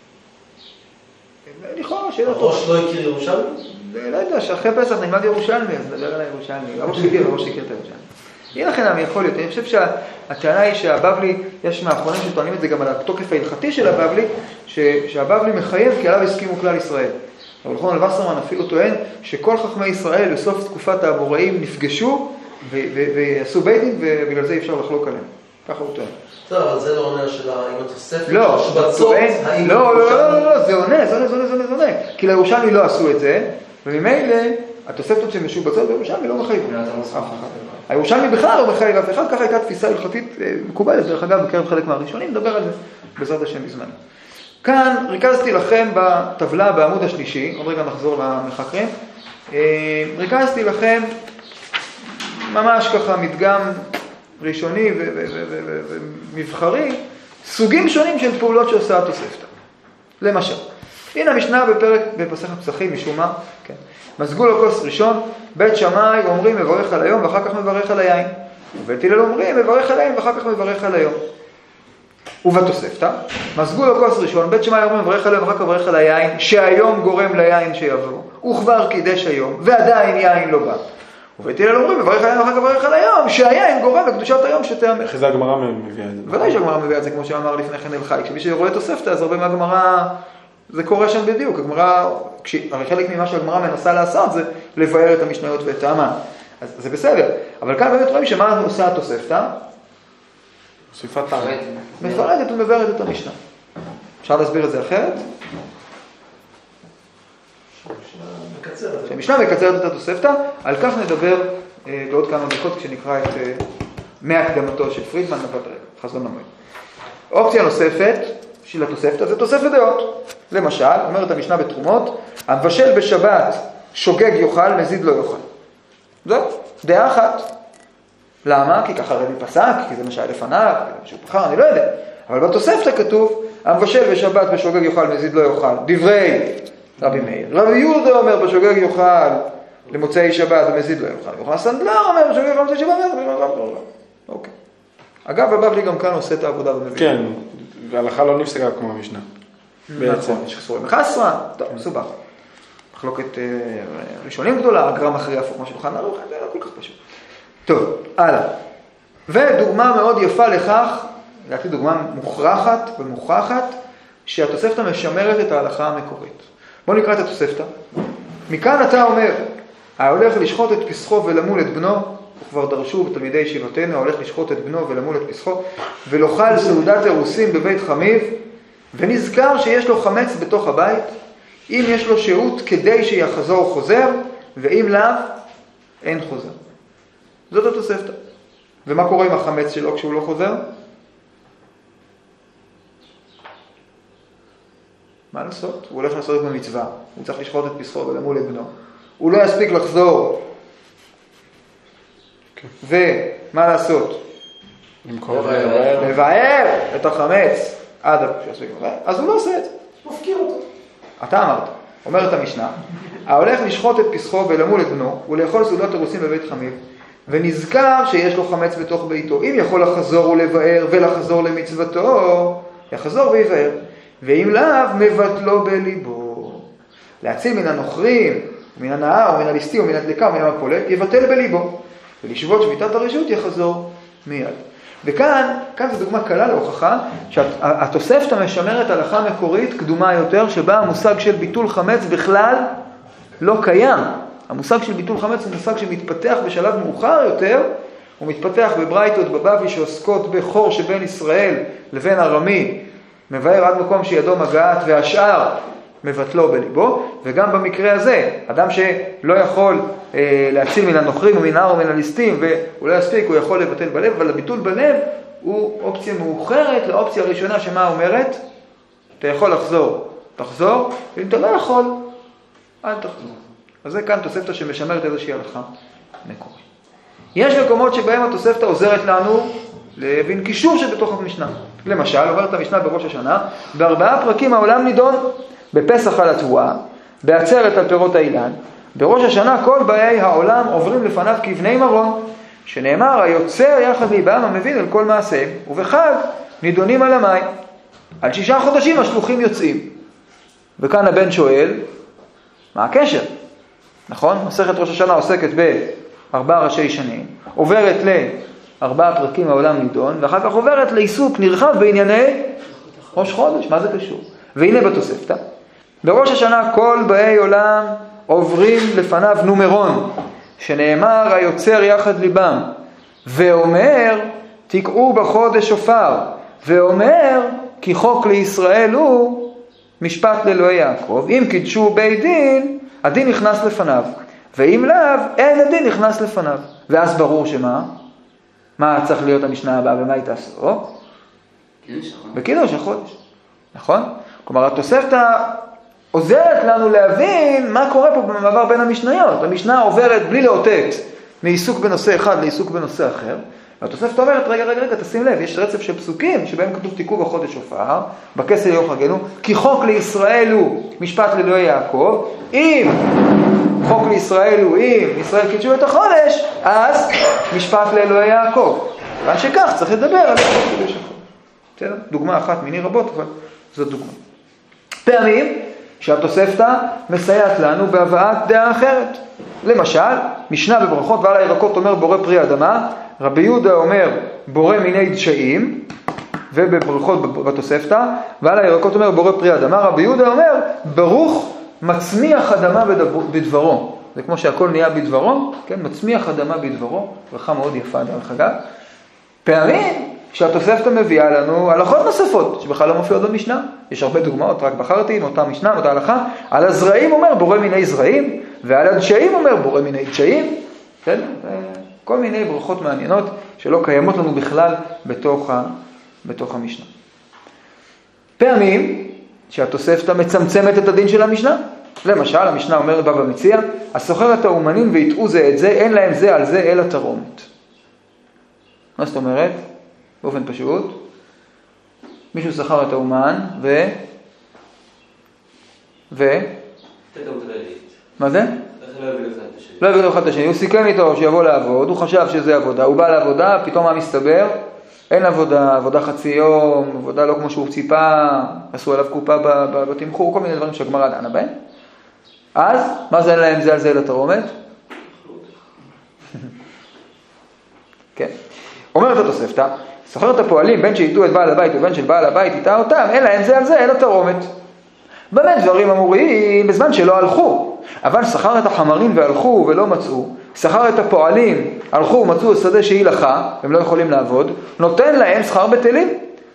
לכאורה, שאלה טובה. הראש לא הכיר ירושלמי? לא יודע, שאחרי פסח נלמד ירושלמי, אז נדבר על הירושלמי. הראש הכיר, הראש הכיר את הירושלמי. יהיה לכם אני יכול להיות. אני חושב שהטענה היא שהבבלי, יש מהאחרונים שטוענים את זה גם על התוקף ההלכתי של הבבלי, שהבבלי מחייב כי עליו הסכימו כלל ישראל. אבל יוחנן וסרמן אפילו טוען שכל חכמי ישראל בסוף תקופת האמוראים נפגשו ועשו בית דין, ובגלל זה אי אפשר לחלוק עליהם. ככה הוא טוען. טוב, אבל זה לא עונה השאלה, אם התוספת לא, של השבצות, האם לא, לא, לא, לא, לא, זה עונה, זה עונה, זה עונה, זה עונה, זה עונה. כי לירושלמי לא עשו את זה, וממילא התוספות שמשובצות בירושלמי לא מחייבים. הירושלמי בכלל לא מחייב אף אחד, ככה הייתה תפיסה הלכתית מקובלת, דרך אגב, בקרב חלק מהראשונים, נדבר על זה בעזרת השם בזמן. כאן ריכזתי לכם בטבלה בעמוד השלישי, עוד רגע נחזור למחקרים, ריכזתי לכם ממש ככה מדגם ראשוני ומבחרי, סוגים שונים של פעולות שעושה התוספתא. למשל, הנה המשנה בפרק, בפסחת פסחים, משום מה, כן. מזגו לו כוס ראשון, בית שמאי אומרים מברך על היום ואחר כך מברך על היין. ובית הלל אומרים מברך על היין ואחר כך מברך על היום. ובתוספתא, מזגו לו כוס ראשון, בית שמאי אומרים מברך על היום ואחר כך מברך על היין, שהיום גורם ליין שיבוא, וכבר קידש היום, ועדיין יין לא בא. ובית הלל אומרים מברך על היום ואחר כך מברך על היום, שהיין גורם לקדושת היום שתאמר. איך זה הגמרא מביאה את זה? ודאי שהגמרא מביאה את זה כמו שאמר לפני כן אל חי, כשמי שרואה תוספתא אז הרבה מהגמרא זה קורה שם בדיוק, הגמרא, כש... הרי חלק ממה שהגמרא מנסה לעשות זה לבאר את המשניות ואת המן, אז זה בסדר, אבל כאן באמת רואים שמה עושה התוספתא? מוסיפת טעם. מפרטת ומבארת את המשנה. אפשר להסביר את זה אחרת? שהמשנה מקצרת את התוספתא, על כך נדבר אה, בעוד כמה דקות כשנקרא את אה, מהקדמתו של פרידמן נבט רגע, חזון המועד. אופציה נוספת של התוספתא זה תוספת דעות. למשל, אומרת המשנה בתרומות, המבשל בשבת שוגג יאכל, מזיד לא יאכל. זו דעה אחת. למה? כי ככה רבי פסק, כי זה מה שהיה לפניו, כי זה משהו פחר, אני לא יודע. אבל בתוספתא כתוב, המבשל בשבת בשוגג יאכל, מזיד לא יאכל. דברי רבי מאיר. רבי יהודה אומר בשוגג יאכל למוצאי שבת ומזיד לא יאכל. יוחנן סנדלר אומר בשוגג יאכל למוצאי שבת ומזיד לא יאכל. אוקיי. אגב, הבבלי גם כאן עושה את העבודה ומבין. כן, והלכה לא נפסקה כמו המשנה. בעצם. יש חסורים מחסרה, טוב, מסובך. מחלוקת ראשונים גדולה, הגרם אחרי הפוך, מה שולחן ערוך, זה לא כל כך פשוט. טוב, הלאה. ודוגמה מאוד יפה לכך, לדעתי דוגמה מוכרחת ומוכחת, שהתוספתא משמרת את ההלכה המקורית. בואו נקרא את התוספתא. מכאן אתה אומר, ההולך לשחוט את פסחו ולמול את בנו, וכבר דרשו בתלמידי ישיבתנו, ההולך לשחוט את בנו ולמול את פסחו, ולאכל סעודת אירוסין בבית חמיו, ונזכר שיש לו חמץ בתוך הבית, אם יש לו שהות כדי שיחזור חוזר, ואם לאו, אין חוזר. זאת התוספתא. ומה קורה עם החמץ שלו כשהוא לא חוזר? מה לעשות? הוא הולך לעשות במצווה, הוא צריך לשחוט את פסחו ולמול את בנו. הוא לא יספיק לחזור. ומה לעשות? לבאר את החמץ עד שיספיק לבאר, אז הוא לא עושה את זה. מפקיר אותו. אתה אמרת, אומרת המשנה, ההולך לשחוט את פסחו ולמול את בנו, ולאכול סעודת אירוסין בבית חמיו, ונזכר שיש לו חמץ בתוך ביתו. אם יכול לחזור ולבאר ולחזור למצוותו, יחזור ויבאר. ואם לאו, מבטלו בליבו. להציל מן הנוכרים, מן הנהר, מן הליסטי, מן הדלקה, מן המפולת, יבטל בליבו. ולשבות שביתת הרשות יחזור מיד. וכאן, כאן זו דוגמה קלה להוכחה, שהתוספתא משמרת הלכה מקורית קדומה יותר, שבה המושג של ביטול חמץ בכלל לא קיים. המושג של ביטול חמץ הוא מושג שמתפתח בשלב מאוחר יותר, הוא מתפתח בברייתות בבבלי שעוסקות בחור שבין ישראל לבין ארמי, מבאר עד מקום שידו מגעת והשאר מבטלו בליבו, וגם במקרה הזה, אדם שלא יכול אה, להציל מן הנוכרים ומן ההר ומן הליסטים והוא לא יספיק, הוא יכול לבטל בלב, אבל הביטול בלב הוא אופציה מאוחרת לאופציה הראשונה שמה אומרת? אתה יכול לחזור, תחזור, ואם אתה לא יכול, אל תחזור. אז זה כאן תוספתא שמשמרת איזושהי הלכה מקורית. יש מקומות שבהם התוספתא עוזרת לנו להבין קישור שבתוך המשנה. למשל, אומרת המשנה בראש השנה, בארבעה פרקים העולם נידון, בפסח על התבואה, בעצרת על פירות האילן, בראש השנה כל באי העולם עוברים לפניו כבני מרון, שנאמר, היוצר יחד ליבם המבין על כל מעשיהם, ובחג נידונים על המים. על שישה חודשים השלוחים יוצאים. וכאן הבן שואל, מה הקשר? נכון? מסכת ראש השנה עוסקת בארבעה ראשי שנים, עוברת לארבעה פרקים העולם נידון, ואחר כך עוברת לעיסוק נרחב בענייני ראש חודש. מה זה קשור? והנה בתוספתא, בראש השנה כל באי עולם עוברים לפניו נומרון, שנאמר היוצר יחד ליבם, ואומר תקעו בחודש שופר, ואומר, כי חוק לישראל הוא משפט לאלוהי יעקב. אם קידשו בית דין, הדין נכנס לפניו. ואם לאו, אין הדין נכנס לפניו. ואז ברור שמה? מה צריך להיות המשנה הבאה ומה היא תעשו? בקידוש החודש. נכון? כלומר, התוספתא עוזרת לנו להבין מה קורה פה במעבר בין המשניות. המשנה עוברת בלי לאותת מעיסוק בנושא אחד לעיסוק בנושא אחר. והתוספתא אומרת, רגע, רגע, רגע, תשים לב, יש רצף של פסוקים שבהם כתוב תיקעו בחודש שופר, בכסל יום חגנו, כי חוק לישראל הוא משפט לאלוהי יעקב. אם חוק לישראל הוא, אם ישראל קידשו את החודש, אז משפט לאלוהי יעקב. כיוון שכך צריך לדבר על חוק קידוש החודש. בסדר? דוגמה אחת מיני רבות, אבל זאת דוגמה. פעמים שהתוספתא מסייעת לנו בהבאת דעה אחרת. למשל, משנה בברכות ועל הירקות אומר בורא פרי אדמה, רבי יהודה אומר בורא מיני דשאים, ובברכות בתוספתא, ועל הירקות אומר בורא פרי אדמה, רבי יהודה אומר ברוך מצמיח אדמה בדברו. זה כמו שהכל נהיה בדברו, כן? מצמיח אדמה בדברו, ברכה מאוד יפה דרך אגב. פעמים שהתוספתא מביאה לנו הלכות נוספות, שבכלל לא מופיעות במשנה. יש הרבה דוגמאות, רק בחרתי עם אותה משנה, אותה הלכה. על הזרעים אומר בורא מיני זרעים, ועל הדשאים אומר בורא מיני דשאים. כן? כל מיני ברכות מעניינות שלא קיימות לנו בכלל בתוך, ה... בתוך המשנה. פעמים שהתוספתא מצמצמת את הדין של המשנה. למשל, המשנה אומרת בבא מציעא, הסוחר את האומנים ויטעו זה את זה, אין להם זה על זה אלא תרומת. מה זאת אומרת? באופן פשוט, מישהו שכר את האומן, ו... ו... מה זה? לא הביא לו אחד את השני, הוא סיכם איתו שיבוא לעבוד, הוא חשב שזה עבודה, הוא בא לעבודה, פתאום מה מסתבר? אין עבודה, עבודה חצי יום, עבודה לא כמו שהוא ציפה, עשו עליו קופה בתמחור, כל מיני דברים שהגמרא דנה בהם. אז, מה זה אין להם זה על זה לתרומת? כן. אומרת התוספתא, סוחר את הפועלים בין שיתו את בעל הבית ובין של בעל הבית יטע אותם, אין להם זה על זה אלא תרומת. באמת דברים אמוריים בזמן שלא הלכו, אבל שכר את החמרים והלכו ולא מצאו, שכר את הפועלים, הלכו ומצאו שדה שהיא לחה, הם לא יכולים לעבוד, נותן להם שכר בטלים.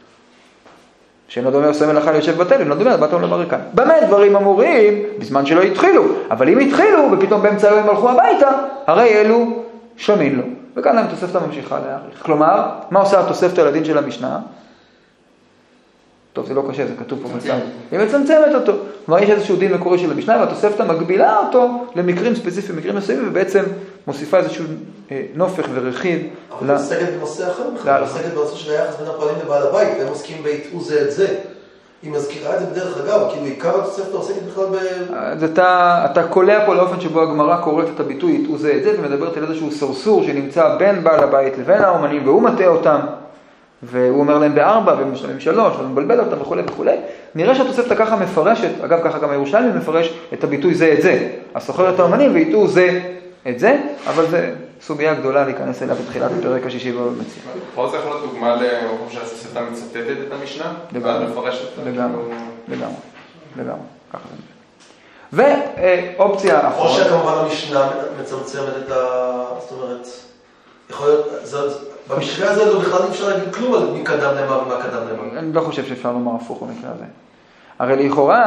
שאין עוד אומר עושה מלאכה ליושב בטלים, לא דומה, באתם לבריקן. באמת דברים אמוריים בזמן שלא התחילו, אבל אם התחילו ופתאום באמצע היום הלכו הביתה, הרי אלו שומעים לו. וכאן להם תוספתא ממשיכה להאריך. כלומר, מה עושה התוספתא לדין של המשנה? טוב, זה לא קשה, זה כתוב פה בצד. היא מצמצמת אותו. כלומר, יש איזשהו דין מקורי של המשנה, והתוספתא מגבילה אותו למקרים ספציפיים, מקרים מסוימים, ובעצם מוסיפה איזשהו אה, נופך ורכיב. אבל היא עוסקת בנושא אחר בכלל, היא עוסקת בנושא של היחס בין הפועלים לבעל הבית, והם עוסקים ביטעו זה את זה. היא מזכירה את זה בדרך אגב, כאילו עיקר התוספתא עוסקת בכלל ב... אז אתה, אתה קולע פה לאופן שבו הגמרא קוראת את הביטוי יטעו זה את זה, ומדברת על איזשהו סרסור שנמצא בין בעל הבית לבין האומנים, והוא מטעה אותם. והוא אומר להם בארבע, והם משלמים שלוש, ומבלבל אותם וכו' וכו'. נראה שהתוספתא ככה מפרשת, אגב ככה גם הירושלמי מפרש את הביטוי זה את זה. הסוחר את האומנים ויטעו זה את זה, אבל זה סוגיה גדולה להיכנס אליה בתחילת הפרק השישי בבא מציעא. פה זה יכול להיות דוגמה למקום שהתוספתא מצטטת את המשנה? לגמרי, לגמרי, לגמרי, לגמרי, ככה זה. ואופציה או אחרונה. שכמובן המשנה מצמצמת את ה... זאת אומרת, יכול להיות... במקרה הזה לא בכלל אפשר להגיד כלום על מי קדם למה ומה קדם למה. אני לא חושב שאפשר לומר הפוך במקרה הזה. הרי לכאורה,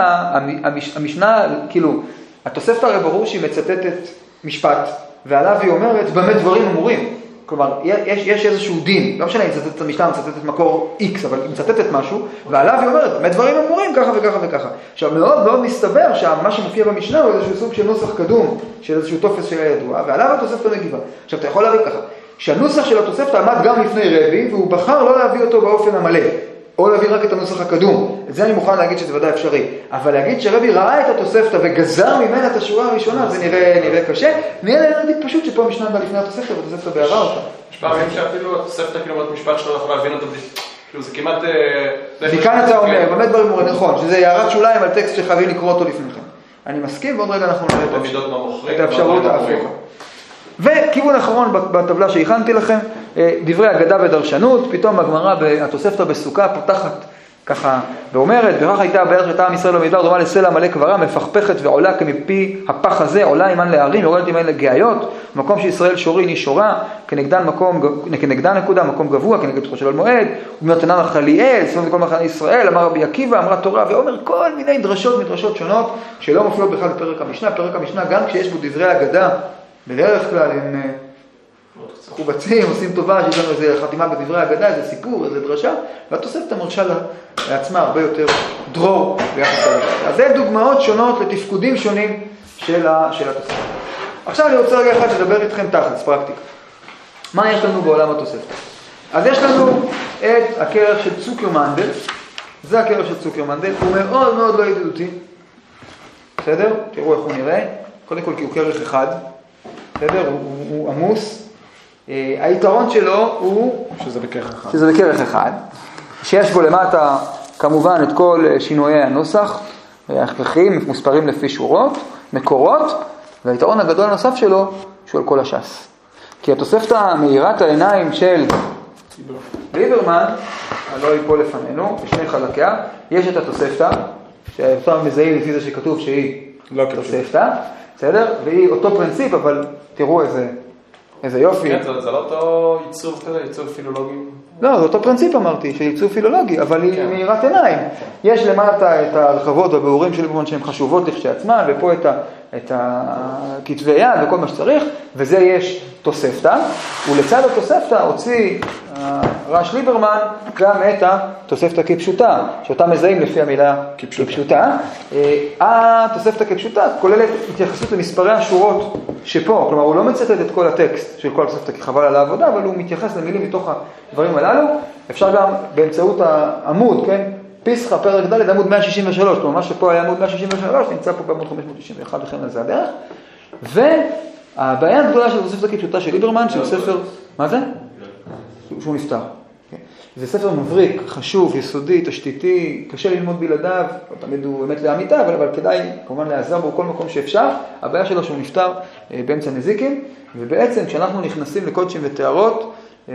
המשנה, כאילו, התוספתא הרי ברור שהיא מצטטת משפט, ועליו היא אומרת, במה דברים אמורים. כלומר, יש, יש איזשהו דין, לא משנה, היא מצטטת את המשנה, מצטטת מקור X, אבל היא מצטטת משהו, ועליו היא אומרת, במה דברים אמורים, ככה וככה וככה. עכשיו, מאוד מאוד מסתבר שמה שמופיע במשנה הוא איזשהו סוג של נוסח קדום, של איזשהו תופס שהיה ידוע, ועליו התוספתא מגיבה. עכשיו, אתה יכול להבין ככה, שהנוסח של התוספתא עמד גם לפני רבי, והוא בחר לא להביא אותו באופן המלא, או להביא רק את הנוסח הקדום. את זה אני מוכן להגיד שזה ודאי אפשרי. אבל להגיד שרבי ראה את התוספתא וגזר ממנה את השורה הראשונה, זה נראה, נראה קשה. נראה להגיד פשוט שפה המשנה בא לפני התוספתא, והתוספתא בערה אותה. יש פעמים שאפילו התוספתא כאילו עוד משפט שלא יכול להבין אותו, כאילו זה כמעט... מכאן אתה אומר, באמת דברים מורים, נכון, שזה הערת שוליים על טקסט שחייבים לקרוא אותו לפניכם. אני מסכים, ועוד רגע אנחנו נראה את האפשרות ההפוכה. וכיוון אחרון בטבלה שהכנתי לכם, דברי אגדה ודרשנות, פתאום הגמרא, התוספתא בסוכה פותחת ככה, ואומרת, וכך הייתה הבעיה שהייתה עם ישראל במדבר, דומה לסלע מלא קברה, מפכפכת ועולה כמפי הפח הזה, עולה עימן להרים, יורדת עימן לגאיות, מקום שישראל שורי נשורה, כנגדן מקום, כנגדן נקודה, מקום גבוה, כנגד תחו של מועד, ומתנן החליאל, סביב כל מחנה ישראל, אמר רבי עקיבא, אמרה תורה, ואומר כל מיני דרשות מדרשות שונות, שלא מופיעות בכלל בפרק המשנה, פרק המשנה, גם כשיש בו דברי אגדה, בדרך כלל הם חובצים, עושים טובה, שיש לנו איזה חתימה בדברי האגדה, איזה סיפור, איזה דרשה, והתוספתא מרשה לעצמה הרבה יותר דרור ביחס לדבר. אז זה דוגמאות שונות לתפקודים שונים של התוספתא. עכשיו אני רוצה רגע אחד לדבר איתכם תכלס, פרקטיקה. מה יש לנו בעולם התוספתא? אז יש לנו את הכרך של צוקרמנדל, זה הכרך של צוקרמנדל, הוא מאוד מאוד לא ידידותי, בסדר? תראו איך הוא נראה, קודם כל כי הוא כרך אחד, בסדר? הוא, הוא עמוס. היתרון שלו הוא שזה בכרך אחד. שזה בכרך אחד, שיש בו למטה כמובן את כל שינויי הנוסח, ההכרחים מוספרים לפי שורות, מקורות, והיתרון הגדול הנוסף שלו שהוא על כל הש"ס. כי התוספתא מאירת העיניים של ליברמן, הלא ייפול לפנינו, בשני חלקיה, יש את התוספתא, שאפשר מזהים לפי זה שכתוב שהיא לא תוספתא, בסדר? והיא אותו פרינציפ, אבל תראו איזה איזה יופי. כן, זה לא אותו עיצוב כזה, עיצוב פילולוגי? לא, זה אותו פרינציפ אמרתי, של עיצוב פילולוגי, אבל היא מאירת עיניים. יש למטה את הרחבות והביאורים של ליברמן שהן חשובות לכשעצמן, ופה את הכתבי יד וכל מה שצריך, וזה יש תוספתא, ולצד התוספתא הוציא רש ליברמן גם את התוספתא כפשוטה, שאותה מזהים לפי המילה כפשוטה. התוספתא כפשוטה כוללת התייחסות למספרי השורות שפה, כלומר הוא לא מצטט את כל הטקסט של כל התוספתא כי חבל על העבודה, אבל הוא מתייחס למילים מתוך הדברים הללו. אפשר גם באמצעות העמוד, כן? פיסחה, פרק ד' עמוד מאה שישים ושלוש, כלומר מה שפה היה עמוד מאה שישים ושלוש, נמצא פה בעמוד חמש מאות תשעים ואחת וכן על זה הדרך. והבעיה הגדולה של התוספתא כפשוטה של ליברמן, של ספר, מה זה? שהוא נפטר. זה ספר מבריק, חשוב, יסודי, תשתיתי, קשה ללמוד בלעדיו, לא תמיד הוא באמת לאמיתה, אבל, אבל כדאי כמובן להיעזר בו כל מקום שאפשר. הבעיה שלו שהוא נפטר אה, באמצע נזיקים, ובעצם כשאנחנו נכנסים לקודשים ותארות, אה,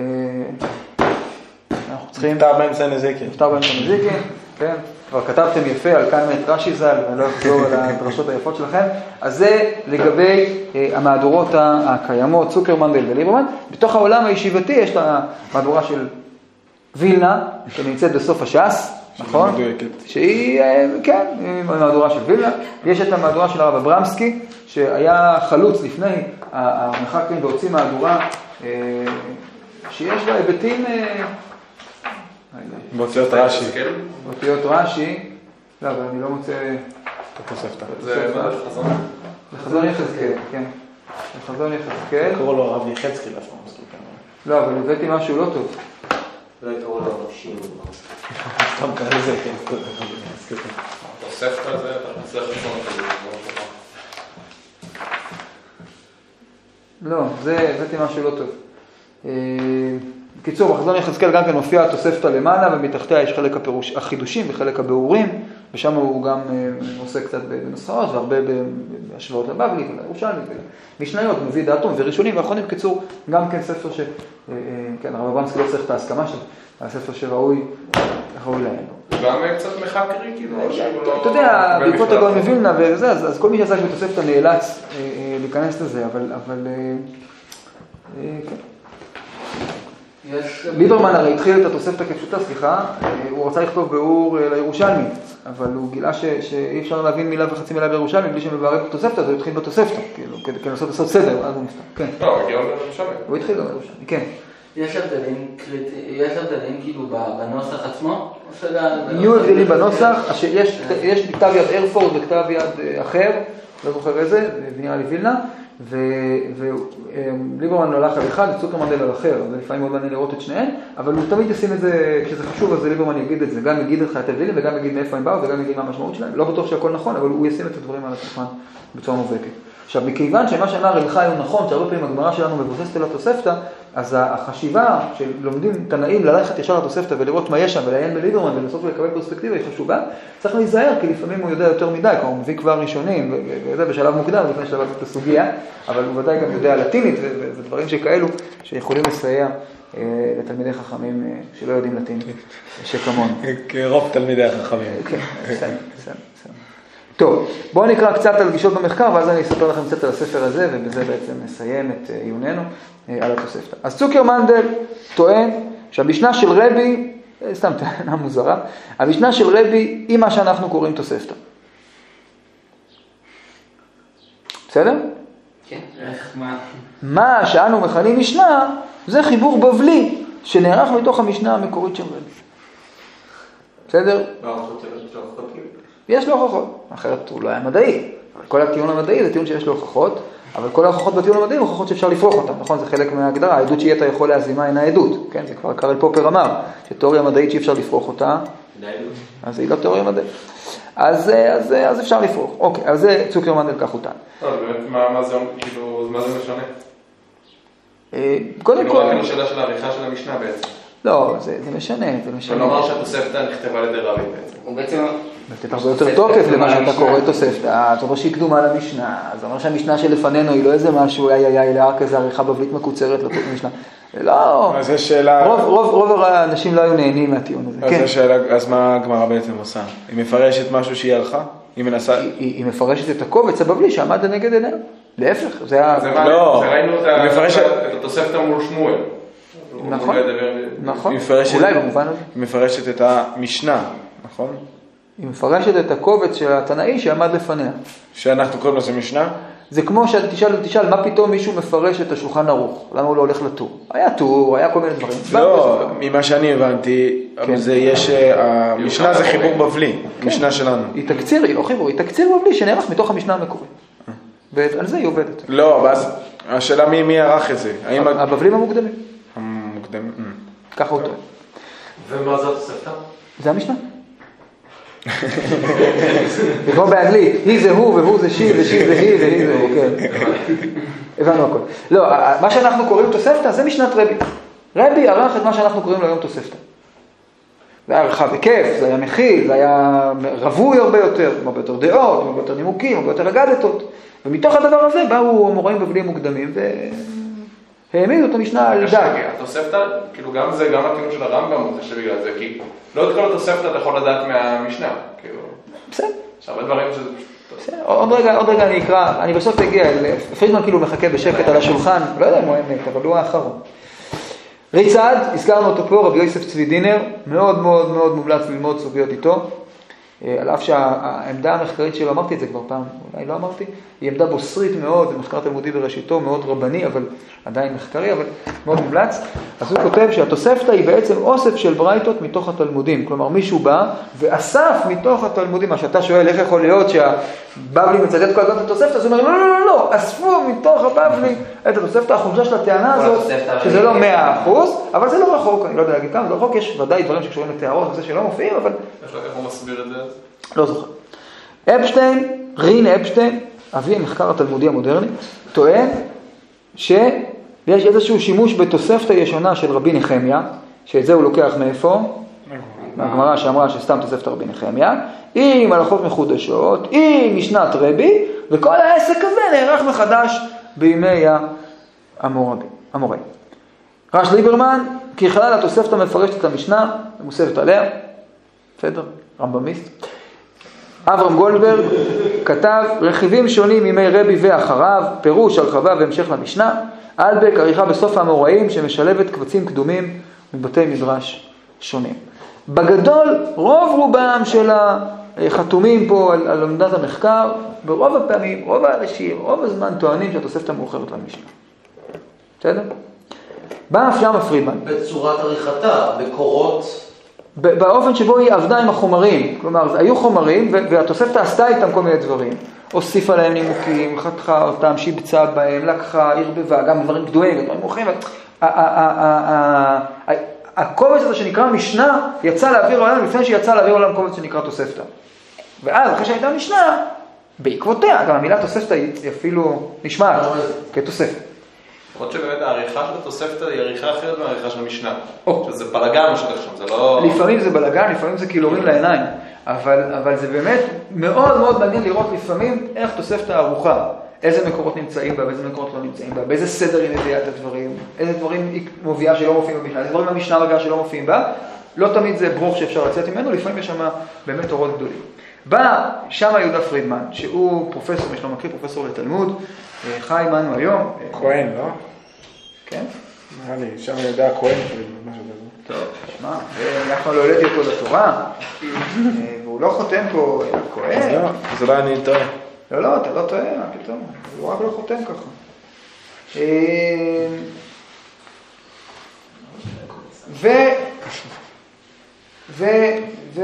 אנחנו צריכים... נפטר באמצע נזיקים. נפטר באמצע נזיקים, כן. כבר כתבתם יפה על כאן מאת רש"י ז"ל, ואני לא אחזור על הדרשות היפות שלכם. אז זה לגבי אה, המהדורות הקיימות, צוקרמנדל וליברמן. בתוך העולם הישיבתי יש את המהדורה של וילנה, שנמצאת בסוף הש"ס, נכון? שהיא, כן, מהדורה של וילנה. יש את המהדורה של הרב אברמסקי, שהיה חלוץ לפני המחקרים והוציא מהדורה שיש לה היבטים... באותיות רש"י. באותיות רש"י, לא, אבל אני לא מוצא... את התוספתא. זה חזון? זה חזון יחזקאל, כן. זה חזון יחזקאל. קראו לו הרב יחזקאל אפילו. לא, אבל הבאתי משהו לא טוב. לא יקראו לו ראשים. סתם קרא לזה, כן. התוספתא הזה, אתה מצליח חזון כזה. לא, זה הבאתי משהו לא טוב. בקיצור, בחזון יחזקאל גם כן מופיע התוספתא למעלה, ומתחתיה יש חלק הפירוש, החידושים וחלק הביאורים, ושם הוא גם עושה קצת בנוסחאות, והרבה בהשוואות לבבלי ולירושלמי ומשניות, מביא דעתו וראשונים ואחרונים. בקיצור, גם כן ספר ש... כן, הרב אברמסקי לא צריך את ההסכמה שלו, הספר שראוי, ראוי להם. גם קצת מחקרי, כאילו, אתה יודע, בעקבות הגאון מווילנה וזה, אז כל מי שעסק בתוספתא נאלץ להיכנס לזה, אבל... כן. ליברמן הרי התחיל את התוספתא כפשוטה, סליחה, הוא רצה לכתוב ביאור לירושלמי, אבל הוא גילה שאי אפשר להבין מילה וחצי מילה בירושלמי בלי שמבאר את התוספתא, אז הוא התחיל בתוספתא, כאילו, כדי לנסות לעשות סדר, אז הוא נפתח. כן. לא, הוא הגיע לירושלמי. הוא התחיל לירושלמי, כן. יש הבדלים, יש הבדלים כאילו בנוסח עצמו? יהיו הבדלים בנוסח, יש כתב יד ארפורד וכתב יד אחר, לא זוכר איזה, בנייה לווילנה, וליברמן הולך על אחד, צוקרמנדל על אחר, אז לפעמים מאוד מעניין לראות את שניהם, אבל הוא תמיד ישים את זה, כשזה חשוב, אז ליברמן יגיד את זה, גם יגיד לך את ההבדלים, וגם יגיד מאיפה הם באו, וגם יגיד מה המשמעות שלהם. לא בטוח שהכל נכון, אבל הוא ישים את הדברים על השולחן בצורה מובהקת. עכשיו, מכיוון שמה שאמר רב חי הוא נכון, שהרבה פעמים הגמרא שלנו מבוססת על התוספתא, אז החשיבה של לומדים תנאים ללכת ישר לתוספתא ולראות מה יש שם ולעיין בליברמן ולנסות לקבל פרספקטיבה היא חשובה. צריך להיזהר, כי לפעמים הוא יודע יותר מדי, כמו הוא מביא כבר ראשונים, וזה בשלב מוקדם, לפני שלב את הסוגיה, אבל הוא ודאי גם יודע לטינית ודברים שכאלו שיכולים לסייע לתלמידי חכמים שלא יודעים לטין, שכמון. כרוב תלמידי החכמים. כן, בסדר, בסדר, בסדר. טוב, בואו נקרא קצת על גישות במחקר, ואז אני אספר לכם קצת על הספר הזה, ובזה בעצם נסיים את עיוננו על התוספתא. אז צוקר מנדל טוען שהמשנה של רבי, סתם טענה מוזרה, המשנה של רבי היא מה שאנחנו קוראים תוספתא. בסדר? כן, מה? מה שאנו מכנים משנה, זה חיבור בבלי, שנערך מתוך המשנה המקורית של רבי. בסדר? יש לו הוכחות, אחרת הוא לא היה מדעי. כל הטיעון המדעי זה טיעון שיש לו הוכחות, אבל כל ההוכחות בטיעון המדעי הן הוכחות שאפשר לפרוח אותן, נכון? זה חלק מההגדרה, העדות שיהיה אתה יכול להזימה אינה עדות, כן? זה כבר קרל פופר אמר, שתיאוריה מדעית שאפשר לפרוח אותה, אז היא לא תיאוריה מדעית. אז, אז, אז אפשר לפרוח. אוקיי, אז זה צוקר מנדל כך אותן. טוב, באמת, מה זה, כאילו, מה זה משנה? קודם כל... כאילו, רק השאלה של העריכה של המשנה בעצם. לא, זה, זה משנה, זה משנה. אני אומר שהתוספתא נכתבה על ידי רבי בעצם. הוא בעצם... לתת הרבה יותר תוקף למה שאתה קורא תוספתא. אתה אומר שהיא קדומה למשנה, אז זה אומר שהמשנה שלפנינו היא לא איזה משהו, איי איי איי, אלא כזה עריכה בבלית מקוצרת לתוך המשנה. לא, אז יש שאלה... רוב, רוב, רוב האנשים לא היו נהנים מהטיעון הזה. אז כן. יש שאלה, אז מה הגמרא בעצם עושה? היא מפרשת משהו שהיא הלכה? היא מנסה... היא, היא מפרשת את הקובץ הבבלי שעמד לנגד עיניה. להפך, זה היה... זה לא, ראינו את היא מפרשת... התוספתא מול שמואל. נכון, נכון, מפרשת, אולי במובן הזה. היא מפרשת את המשנה, נכון? היא מפרשת את הקובץ של התנאי שעמד לפניה. שאנחנו קוראים לזה משנה? זה כמו שתשאל, תשאל, מה פתאום מישהו מפרש את השולחן ערוך? למה הוא לא הולך לטור? היה טור, היה כל מיני דברים. לא, ממה שאני הבנתי, כן. זה יש, המשנה זה חיבור בבלי, המשנה שלנו. היא תקציר, היא לא חיבור, היא תקציר בבלי שנערך מתוך המשנה המקורית. ועל זה היא עובדת. לא, אז השאלה מי מי ערך את זה? האם הבבלים המוקדמים. המוקדמים. ככה הוא טוען. ומה זה התוספתא? זה המשנה. זה כמו באנגלית, היא זה הוא והוא זה שי ושי זה היא והיא זה הוא, כן. הבנו הכל. לא, מה שאנחנו קוראים תוספתא זה משנת רבי. רבי ערך את מה שאנחנו קוראים לו היום תוספתא. זה היה רחב וכיף, זה היה מכיל, זה היה רווי הרבה יותר, הרבה יותר דעות, הרבה יותר נימוקים, הרבה יותר אגדתות. ומתוך הדבר הזה באו המוראים בבלים מוקדמים והעמידו את המשנה על דעת. התוספתא, כאילו גם זה, גם הטיעון של הרמב"ם הוא חושב בגלל זה, כי לא את כל התוספתא אתה יכול לדעת מהמשנה, כאילו. בסדר. יש הרבה דברים שזה... בסדר, עוד רגע, עוד רגע אני אקרא, אני בסוף אגיע, פרידמן כאילו מחכה בשקט על השולחן, לא יודע אם הוא האמת, אבל הוא האחרון. ריצד, הזכרנו אותו פה, רבי יוסף צבי דינר, מאוד מאוד מאוד מומלץ ללמוד סוגיות איתו, על אף שהעמדה המחקרית שלו, אמרתי את זה כבר פעם, אולי לא אמרתי, היא עמדה בוסרית מאוד, זה מחקר תלמודי בראשיתו, מאוד רבני, אבל עדיין מחקרי, אבל מאוד מומלץ. אז הוא כותב שהתוספתא היא בעצם אוסף של ברייתות מתוך התלמודים, כלומר מישהו בא ואסף מתוך התלמודים, מה שאתה שואל, איך יכול להיות שהבבלי מצדד כל הזמן את התוספתא, אז הוא אומר, לא, לא, לא, לא, אספו מתוך הבבלי את התוספתא, החולשה של הטענה הזאת, שזה לא מאה אחוז, אבל זה לא רחוק, אני לא יודע להגיד כמה, זה לא רחוק, יש ודאי דברים שקשורים לתיארות, וזה שלא מופיעים, אבל... איך הוא מסביר את זה? לא זוכר. אפשטיין, רין אפשטיין, אבי המחקר התלמודי המודרני, טוען שיש איזשהו שימוש בתוספתא ישנה של רבי נחמיה, שאת זה הוא לוקח מאיפה? מהגמרא שאמרה שסתם תוספתא רבי נחמיה, עם הלכות מחודשות, עם משנת רבי, וכל העסק הזה נערך מחדש בימי המורה. רש ליברמן, ככלל התוספתא מפרשת את המשנה, מוספת עליה, בסדר? רמב"מיסט. אברהם גולדברג כתב רכיבים שונים מימי רבי ואחריו, פירוש, הרחבה והמשך למשנה, אלבק עריכה בסוף האמוראים שמשלבת קבצים קדומים מבתי מדרש שונים. בגדול, רוב רובם של החתומים פה על, על עמדת המחקר, ברוב הפעמים, רוב האנשים, רוב הזמן טוענים שהתוספתא מאוחרת למשנה. בסדר? בא אף שם פרידמן. בצורת עריכתה, בקורות... באופן שבו היא עבדה עם החומרים, כלומר, היו חומרים והתוספתא עשתה איתם כל מיני דברים, הוסיפה להם נימוקים, חתכה אותם, שיבצה בהם, לקחה, ערבבה, גם דברים גדולים, דברים מוכרים. הקובץ הזה שנקרא משנה יצא לאוויר העולם לפני שיצא לאוויר העולם קובץ שנקרא תוספתא. ואז אחרי שהייתה משנה, בעקבותיה, גם המילה תוספתא היא אפילו נשמעת כתוספת. למרות שבאמת העריכה של התוספתא היא עריכה אחרת מהעריכה של המשנה. שזה בלגן מה שלך שם, זה לא... לפעמים זה בלגן, לפעמים זה קילורים לעיניים. אבל, אבל זה באמת מאוד מאוד מעניין לראות לפעמים איך תוספתא ערוכה. איזה מקורות נמצאים בה, ואיזה מקורות לא נמצאים בה, באיזה סדר היא מביאה את הדברים, איזה דברים היא מוביאה שלא מופיעים במשנה, איזה דברים במשנה מגיעה שלא מופיעים בה, לא תמיד זה ברוך שאפשר לצאת ממנו, לפעמים יש שם באמת אורות גדולים. בא שם יהודה פרידמן, שהוא פרופסור, יש לו מכיר, פרופסור לתלמוד, חי עמנו היום. כהן, לא? כן? נראה לי, שם ידע כהן פרידמן, משהו כזה. טוב, שמע, אנחנו לא העליתי אותו לתורה, והוא לא חותם פה כהן. אז לא, אז אולי אני טועה. לא, לא, אתה לא טועה, מה פתאום? הוא רק לא חותם ככה. ו... ו... ו...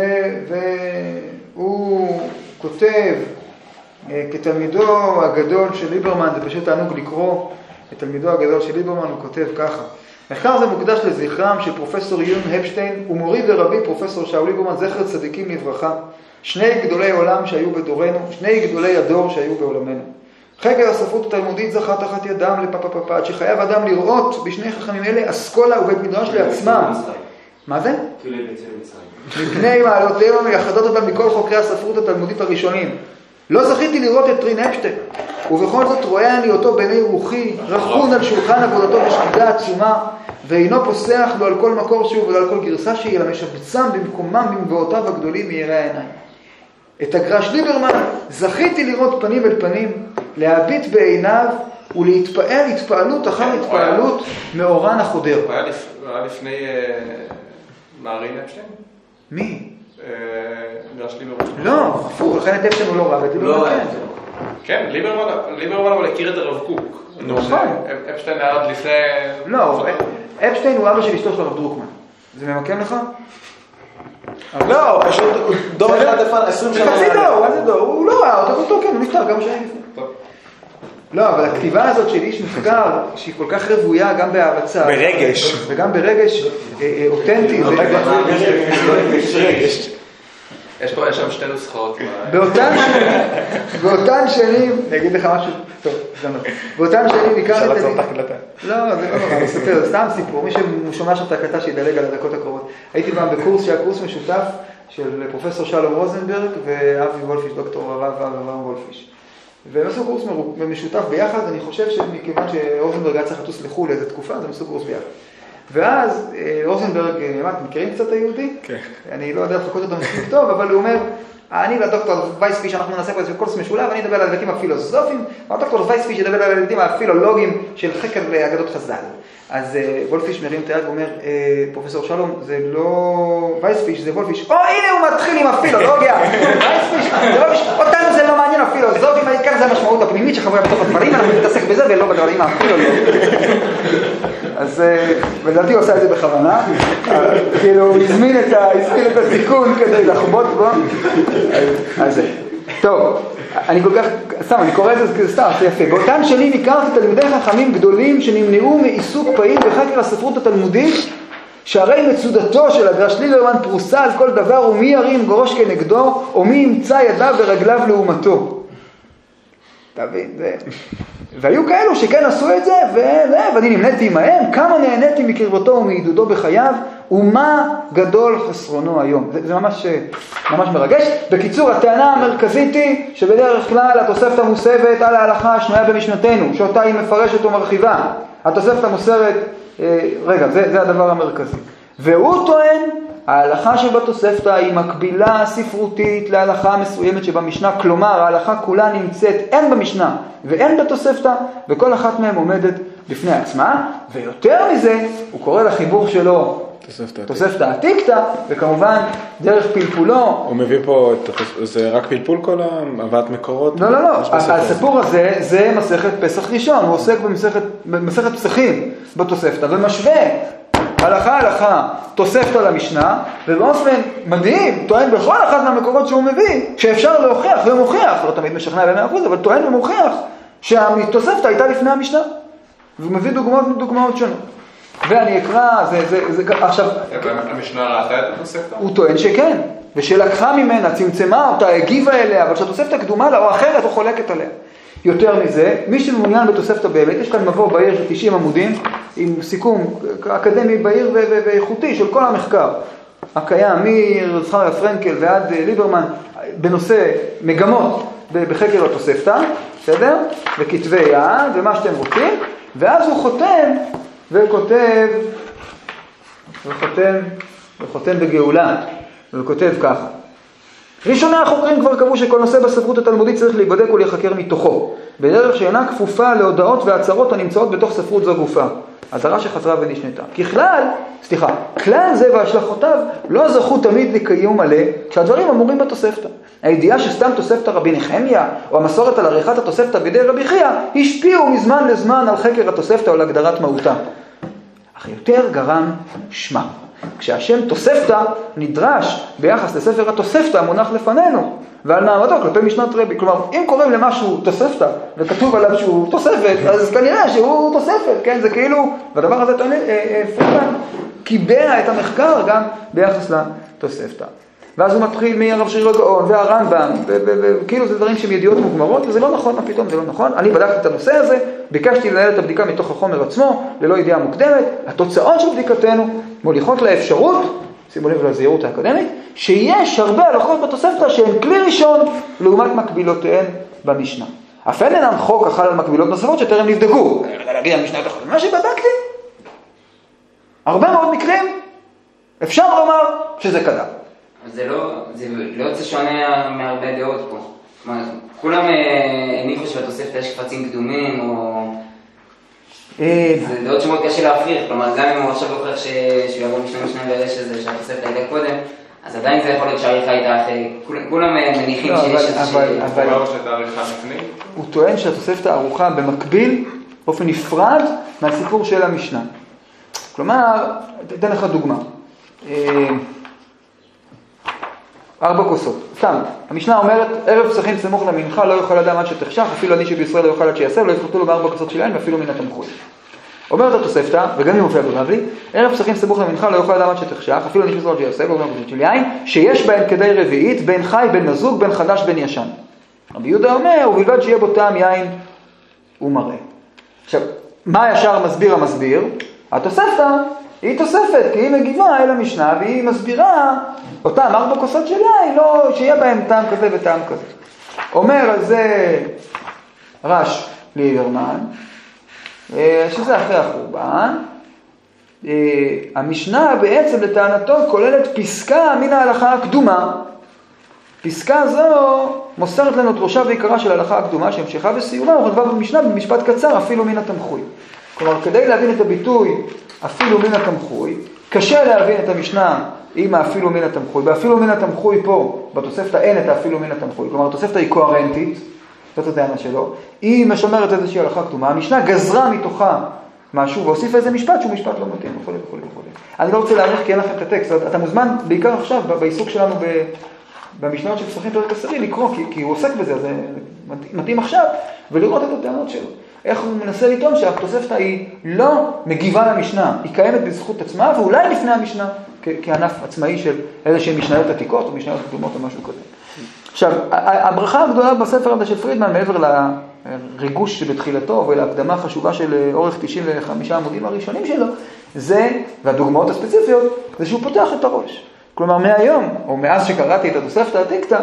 והוא כותב כתלמידו הגדול של ליברמן, זה פשוט תענוג לקרוא את תלמידו הגדול של ליברמן, הוא כותב ככה: מחקר זה מוקדש לזכרם של פרופסור יון הפשטיין ומורי ורבי פרופסור שאול ליברמן, זכר צדיקים לברכה, שני גדולי עולם שהיו בדורנו, שני גדולי הדור שהיו בעולמנו. חקר הספרות התלמודית זכה תחת ידם לפפפפ, עד שחייב אדם לראות בשני חכמים אלה אסכולה ובית מדרש לעצמם. מה זה? מפני מעלותיהם המייחדות אותם מכל חוקרי הספרות התלמודית הראשונים. לא זכיתי לראות את רין אפשטיין, ובכל זאת רואה אני אותו בעיני רוחי, רכון על שולחן עבודתו בשקידה עצומה, ואינו פוסח לו על כל מקור שהוא ולא על כל גרסה שהיא, אלא משבצם במקומם במבואותיו הגדולים מיראי העיניים. את הגרש ליברמן זכיתי לראות פנים אל פנים, להביט בעיניו ולהתפעל התפעלות אחר התפעלות מאורן החודר. הוא היה לפני מערין אפשטיין? מי? גרש ליברמן. לא, הפוך, לכן את אפשטיין הוא לא רב, את ליברמן כן. כן, ליברמן אבל הכיר את הרב קוק. נכון. אפשטיין היה עד לפני... לא, אפשטיין הוא אבא של אשתו של הרב דרוקמן. זה ממקם לך? לא, פשוט דור אחד לפן, עשרים שנה. חצי דור, מה זה דור? הוא לא ראה אותו, כן, הוא נפטר גם שנים לפני. לא, אבל הכתיבה הזאת של איש מחקר, שהיא כל כך רבויה גם בהערצה. ברגש. וגם ברגש אותנטי. יש פה שם שתי נוסחאות. באותן שנים, אני אגיד לך משהו, טוב, זה לא. באותן שנים הכרתי את לעצור את ההקלטה. לא, זה לא נורא, אני אספר, סתם סיפור. מי ששומע שם את ההקלטה שידלג על הדקות הקרובות. הייתי פעם בקורס שהיה קורס משותף של פרופסור שלום רוזנברג ואבי וולפיש, דוקטור הרב אברהם וולפיש. והם עשו קורס משותף ביחד, אני חושב שמכיוון שרוזנברג היה צריך לטוס לחו"ל לאיזו תקופה, אז הם עשו קורס ביחד. ואז רוזנברג, מה, אתם מכירים קצת היהודי? כן. אני לא יודע לחכות אותו מספיק טוב, אבל הוא אומר, אני והדוקטור וייספיש, אנחנו נעשה פה איזה קורס משולב, אני אדבר על ההיבטים הפילוסופיים, והדוקטור וייספיש ידבר על ההיבטים הפילולוגיים של חקר אגדות חז"ל. אז וולפיש מרים את היד ואומר, פרופסור שלום, זה לא וייספיש, זה וולפיש. או, הנה הוא מתחיל עם הפילולוגיה. וייספיש, זה וולפיש, אותנו זה לא מעניין הפילוסופים, העיקר זה המשמעות הפנימית שחבורה בתוך הדברים, אנחנו נתעסק בזה ולא בדברים הפילולוגיים. אז לדעתי הוא עושה את זה בכוונה, כאילו הוא הזמין את הסיכון כדי לחבוט בו. אז זה. טוב, אני כל כך, סתם, אני קורא את זה סתם, זה יפה. באותן שנים הכרתי תלמידי חכמים גדולים שנמנעו מעיסוק פעיל בחקר הספרות התלמודית, שהרי מצודתו של הגרש ליברמן פרוסה על כל דבר, ומי ירים גרוש כנגדו, או מי ימצא ידיו ורגליו לעומתו. תבין, זה... והיו כאלו שכן עשו את זה, וזה, ואני נמנעתי עמהם, כמה נהניתי מקרבתו ומעידודו בחייו, ומה גדול חסרונו היום. זה, זה ממש, ממש מרגש. בקיצור, הטענה המרכזית היא שבדרך כלל התוספתא מוסבת על ההלכה השנויה במשנתנו, שאותה היא מפרשת ומרחיבה. התוספתא מוסרת, אה, רגע, זה, זה הדבר המרכזי. והוא טוען, ההלכה שבתוספתא היא מקבילה ספרותית להלכה מסוימת שבמשנה, כלומר ההלכה כולה נמצאת אין במשנה ואין בתוספתא, וכל אחת מהן עומדת בפני עצמה, ויותר מזה הוא קורא לחיבור שלו תוספתא עתיקתא, וכמובן דרך פלפולו. הוא מביא פה, זה רק פלפול כל הבאת מקורות? לא, לא, לא, הסיפור הזה זה מסכת פסח ראשון, הוא עוסק במסכת פסחים בתוספתא ומשווה הלכה הלכה תוספתא למשנה, ובאופן מדהים טוען בכל אחד מהמקורות שהוא מביא שאפשר להוכיח ומוכיח, לא תמיד משכנע ב-מאה אחוז, אבל טוען ומוכיח שהתוספתא הייתה לפני המשנה, והוא מביא דוגמאות מדוגמאות שונות. ואני אקרא, זה, זה, זה, עכשיו... המשנה ראתה את התוספתא? הוא טוען שכן, ושלקחה ממנה, צמצמה אותה, הגיבה אליה, אבל שהתוספתא קדומה לה או אחרת או חולקת עליה. יותר מזה, מי שמעוניין בתוספתא באמת, יש כאן מבוא בעיר של תשעים עמודים, עם סיכום אקדמי בעיר ואיכותי של כל המחקר הקיים, מזכריה פרנקל ועד ליברמן, בנושא מגמות בחקר התוספתא, בסדר? וכתבי יד, ומה שאתם רוצים, ואז הוא חותם וכותב, וחותם, וחותם בגאולה, וכותב ככה. ראשוני החוקרים כבר קבעו שכל נושא בספרות התלמודית צריך להיבדק ולהיחקר מתוכו, בדרך שאינה כפופה להודעות והצהרות הנמצאות בתוך ספרות זו גופה. אזהרה שחזרה ונשנתה. ככלל, סליחה, כלל זה והשלכותיו לא זכו תמיד לקיום מלא כשהדברים אמורים בתוספתא. הידיעה שסתם תוספתא רבי נחמיה או המסורת על עריכת התוספתא בידי רבי חייא השפיעו מזמן לזמן על חקר התוספתא או להגדרת מהותה. אך יותר גרם שמה. כשהשם תוספתא נדרש ביחס לספר התוספתא המונח לפנינו ועל מעמדו כלפי משנת רבי. כלומר, אם קוראים למשהו תוספתא וכתוב עליו שהוא תוספת, אז כנראה שהוא תוספת, כן? זה כאילו, והדבר הזה פרידמן קיבע את המחקר גם ביחס לתוספתא. ואז הוא מתחיל מהרב שרירא גאון והרמב"ם, וכאילו זה דברים שהם ידיעות מוגמרות, וזה לא נכון, מה פתאום, זה לא נכון. אני בדקתי את הנושא הזה, ביקשתי לנהל את הבדיקה מתוך החומר עצמו, ללא ידיעה מוקדמת. התוצאות של בדיקתנו מוליכות לאפשרות, שימו לב לזהירות האקדמית, שיש הרבה הלכות בתוספתא שהן כלי ראשון לעומת מקבילותיהן במשנה. אף אין אינן חוק החל על מקבילות נוספות שטרם נבדקו. אני רגע להגיד על משנה התחלת. מה שבדקתי, הרבה מאוד מקרים, אפשר לומר שזה קדם. זה לא, זה לא יוצא שונה מהרבה דעות פה. כלומר, כולם הניחו שבתוספתא יש קפצים קדומים, או... זה דעות שמאוד קשה להפריך, כלומר, גם אם הוא עכשיו הוכיח שהוא יבוא משנה משנה ויראה שזה שהתוספתא הייתה קודם, אז עדיין זה יכול להיות שהעריכה הייתה אחרי, כולם מניחים שיש איזה ש... אבל הוא שאתה עריכה לפני? הוא טוען שהתוספתא ערוכה במקביל, באופן נפרד, מהסיפור של המשנה. כלומר, אתן לך דוגמה. ארבע כוסות. סתם, המשנה אומרת, ערב פסחים סמוך למנחה לא יאכל אדם עד שתחשך, אפילו אני שבישראל לא יאכל עד שיעשה, לא יפחתו לו בארבע כוסות של יין ואפילו מן התמחוי. אומרת התוספתא, וגם היא מופיעה בבבלי, ערב פסחים סמוך למנחה לא יאכל אדם עד שתחשך, אפילו אני שבישראל לא שיעשה, לא בארבע כוסות של יין, שיש בהן כדי רביעית, בין חי, בין נזוג, בין חדש, בין ישן. רבי יהודה אומר, ובלבד שיהיה בו טעם יין ומראה. עכשיו, מה ישר מסביר המסביר? התוספתא היא תוספת, כי היא מגיבה אל המשנה, והיא מסבירה אותם ארבע כוסות של יין, לא שיהיה בהם טעם כזה וטעם כזה. אומר על זה רש ליברמן, שזה אחרי החורבן. המשנה בעצם לטענתו כוללת פסקה מן ההלכה הקדומה. פסקה זו מוסרת לנו דרושה ועיקרה של ההלכה הקדומה, שהמשכה בסיומה, וכתבה במשנה במשפט קצר אפילו מן התמחוי. כלומר, כדי להבין את הביטוי אפילו מן התמחוי, קשה להבין את המשנה עם האפילו מן התמחוי. באפילו מן התמחוי פה, בתוספתא אין את האפילו מן התמחוי. כלומר, התוספתא היא קוהרנטית, זאת הטענה שלו. היא משמרת איזושהי הלכה קדומה. המשנה גזרה מתוכה משהו והוסיפה איזה משפט שהוא משפט לא מתאים, וכו' וכו' וכו'. אני לא רוצה להעריך כי אין לכם את הטקסט. אתה מוזמן בעיקר עכשיו, בעיסוק שלנו במשניות של פסחים פרק עשירי, לקרוא, כי, כי הוא עוסק בזה, זה מתאים עכשיו, ולראות את הטענות שלו. איך הוא מנסה לטעון שהתוספתא היא לא מגיבה למשנה, היא קיימת בזכות עצמה, ואולי לפני המשנה, כ- כענף עצמאי של איזה שהן משניות עתיקות, או משניות קדומות או משהו כזה. עכשיו, הברכה הגדולה בספר הזה של פרידמן, מעבר לריגוש שבתחילתו, ולהקדמה החשובה של אורך תשעים וחמישה עמודים הראשונים שלו, זה, והדוגמאות הספציפיות, זה שהוא פותח את הראש. כלומר, מהיום, או מאז שקראתי את התוספתא עתיקתא,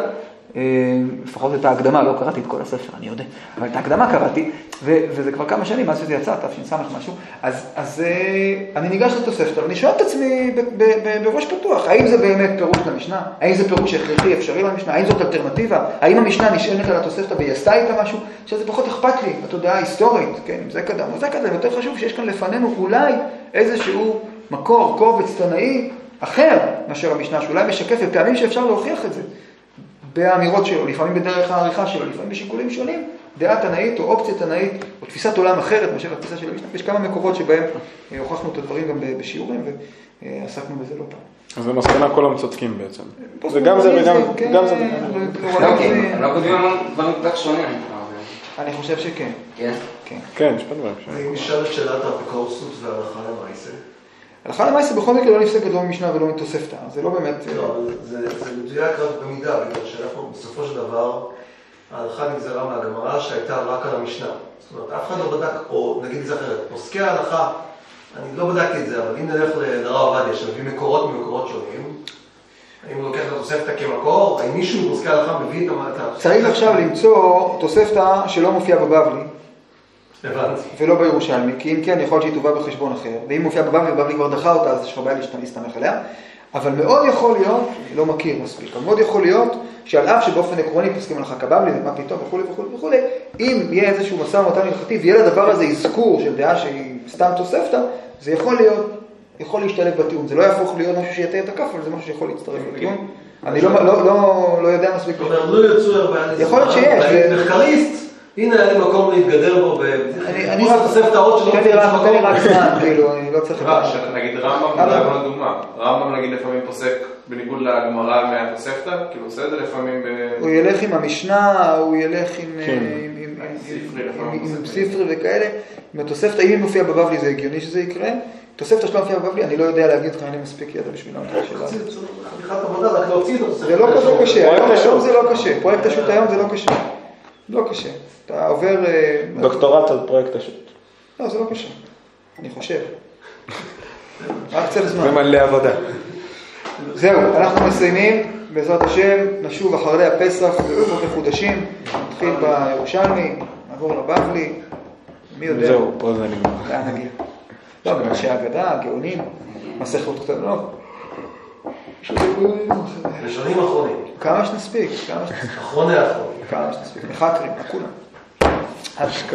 לפחות את ההקדמה, לא קראתי את כל הספר, אני יודע, אבל את ההקדמה קראתי, ו- וזה כבר כמה שנים, מאז שזה יצא, תש"ס משהו, אז, אז אני ניגש לתוספתא, ואני שואל את עצמי ב- ב- ב- בראש פתוח, האם זה באמת פירוש למשנה? האם זה פירוש הכרחי אפשרי למשנה? האם זאת אלטרנטיבה? האם המשנה נשענת על התוספתא והיא עשתה איתה משהו? שזה פחות אכפת לי, התודעה ההיסטורית, כן, אם זה קדם או זה קדם, יותר חשוב שיש כאן לפנינו אולי איזשהו מקור, קובץ תנאי אחר מאשר המשנה, שאולי משקף בפעמים שאפשר להוכיח את זה. באמירות שלו, לפעמים בדרך העריכה שלו, לפעמים בשיקולים שונים, דעה תנאית או אופציה תנאית, או תפיסת עולם אחרת מאשר התפיסה של המשנה. יש כמה מקורות שבהם הוכחנו את הדברים גם בשיעורים, ועסקנו בזה לא פעם. אז למסקנה כל המצודקים בעצם. זה גם זה וגם זה וגם זה. לא כותבים דברים כך שונים. אני חושב שכן. כן? כן, יש פה דברים. אני משאל את שאלת האפיקורסות וההלכה למעשה. הלכה למעשה בכל מקרה לא נפסקת לא ממשנה ולא מתוספתא, זה לא באמת... לא, זה מדויק רק במידה, בגלל שאנחנו בסופו של דבר, ההלכה נגזרה מהגמרא שהייתה רק על המשנה. זאת אומרת, אף אחד לא בדק, או נגיד את זה אחרת, פוסקי ההלכה, אני לא בדקתי את זה, אבל אם נלך לרב עובדיה, שמביא מקורות ממקורות שונים, האם הוא לוקח את התוספתא כמקור? האם מישהו פוסקי הלכה מביא את התוספתא? צריך עכשיו למצוא תוספתא שלא מופיעה בבבלי, הבנתי. ולא בירושלמי, כי אם כן, יכול להיות שהיא תובא בחשבון אחר, ואם מופיעה בבבלי, ובבלי כבר דחה אותה, אז יש לך בעיה להסתמך עליה, אבל מאוד יכול להיות, לא מכיר מספיק, אבל מאוד יכול להיות שעל אף שבאופן עקרוני פוסקים הלכה כבבלי, מה פתאום וכו' וכו' וכו', אם יהיה איזשהו משא ומתן הלכתי, ויהיה לדבר הזה אזכור של דעה שהיא סתם תוספתא, זה יכול להיות, יכול להשתלב בטיעון. זה לא יהפוך להיות משהו שיתאר את הכף, אבל זה משהו שיכול להצטרף לטיעון. אני לא, לא, לא, לא יודע מספיק. זאת אומרת, לא יצאו הרבה... יכול להיות שיש. מחקריסט, הנה היה לי מקום להתגדר בו, אני רק תוספתא עוד שלא... תן לי רק זמן, כאילו, אני לא צריך... נגיד רמב"ם, זה לא דוגמה. רמב"ם נגיד לפעמים פוסק בניגוד לגמרא מהתוספתא, כאילו עושה את זה לפעמים ב... הוא ילך עם המשנה, הוא ילך עם ספרי וכאלה. עם התוספתא, אם היא מופיעה בבבלי, זה הגיוני שזה יקרה. תוספתא שלא מופיעה בבבלי, אני לא יודע להגיד לך, אני מספיק ידע בשביל העמדה שלה. חתיכת עבודה, רק להוציא את התוספתא. זה לא כזה קשה, היום זה לא קשה. פרויקט השו"ת היום זה לא קשה. לא קשה. אתה עובר... דוקטורט על פרויקט השו"ת. לא, זה לא קשה. אני חושב. רק צריך זמן. זה מלא עבודה. זהו, אנחנו מסיימים. בעזרת השם, נשוב אחרי הפסח וברכות מחודשים. נתחיל בירושלמי, נעבור לבבלי. מי יודע? זהו, פה זה נגמר. לאן נגיע? לא, בראשי האגדה, הגאונים, מסכות קטנות. ראשונים אחרונים. כמה שנספיק, כמה שנספיק. אחרוני האחרונים. כמה שנספיק. מחקרים, כולם.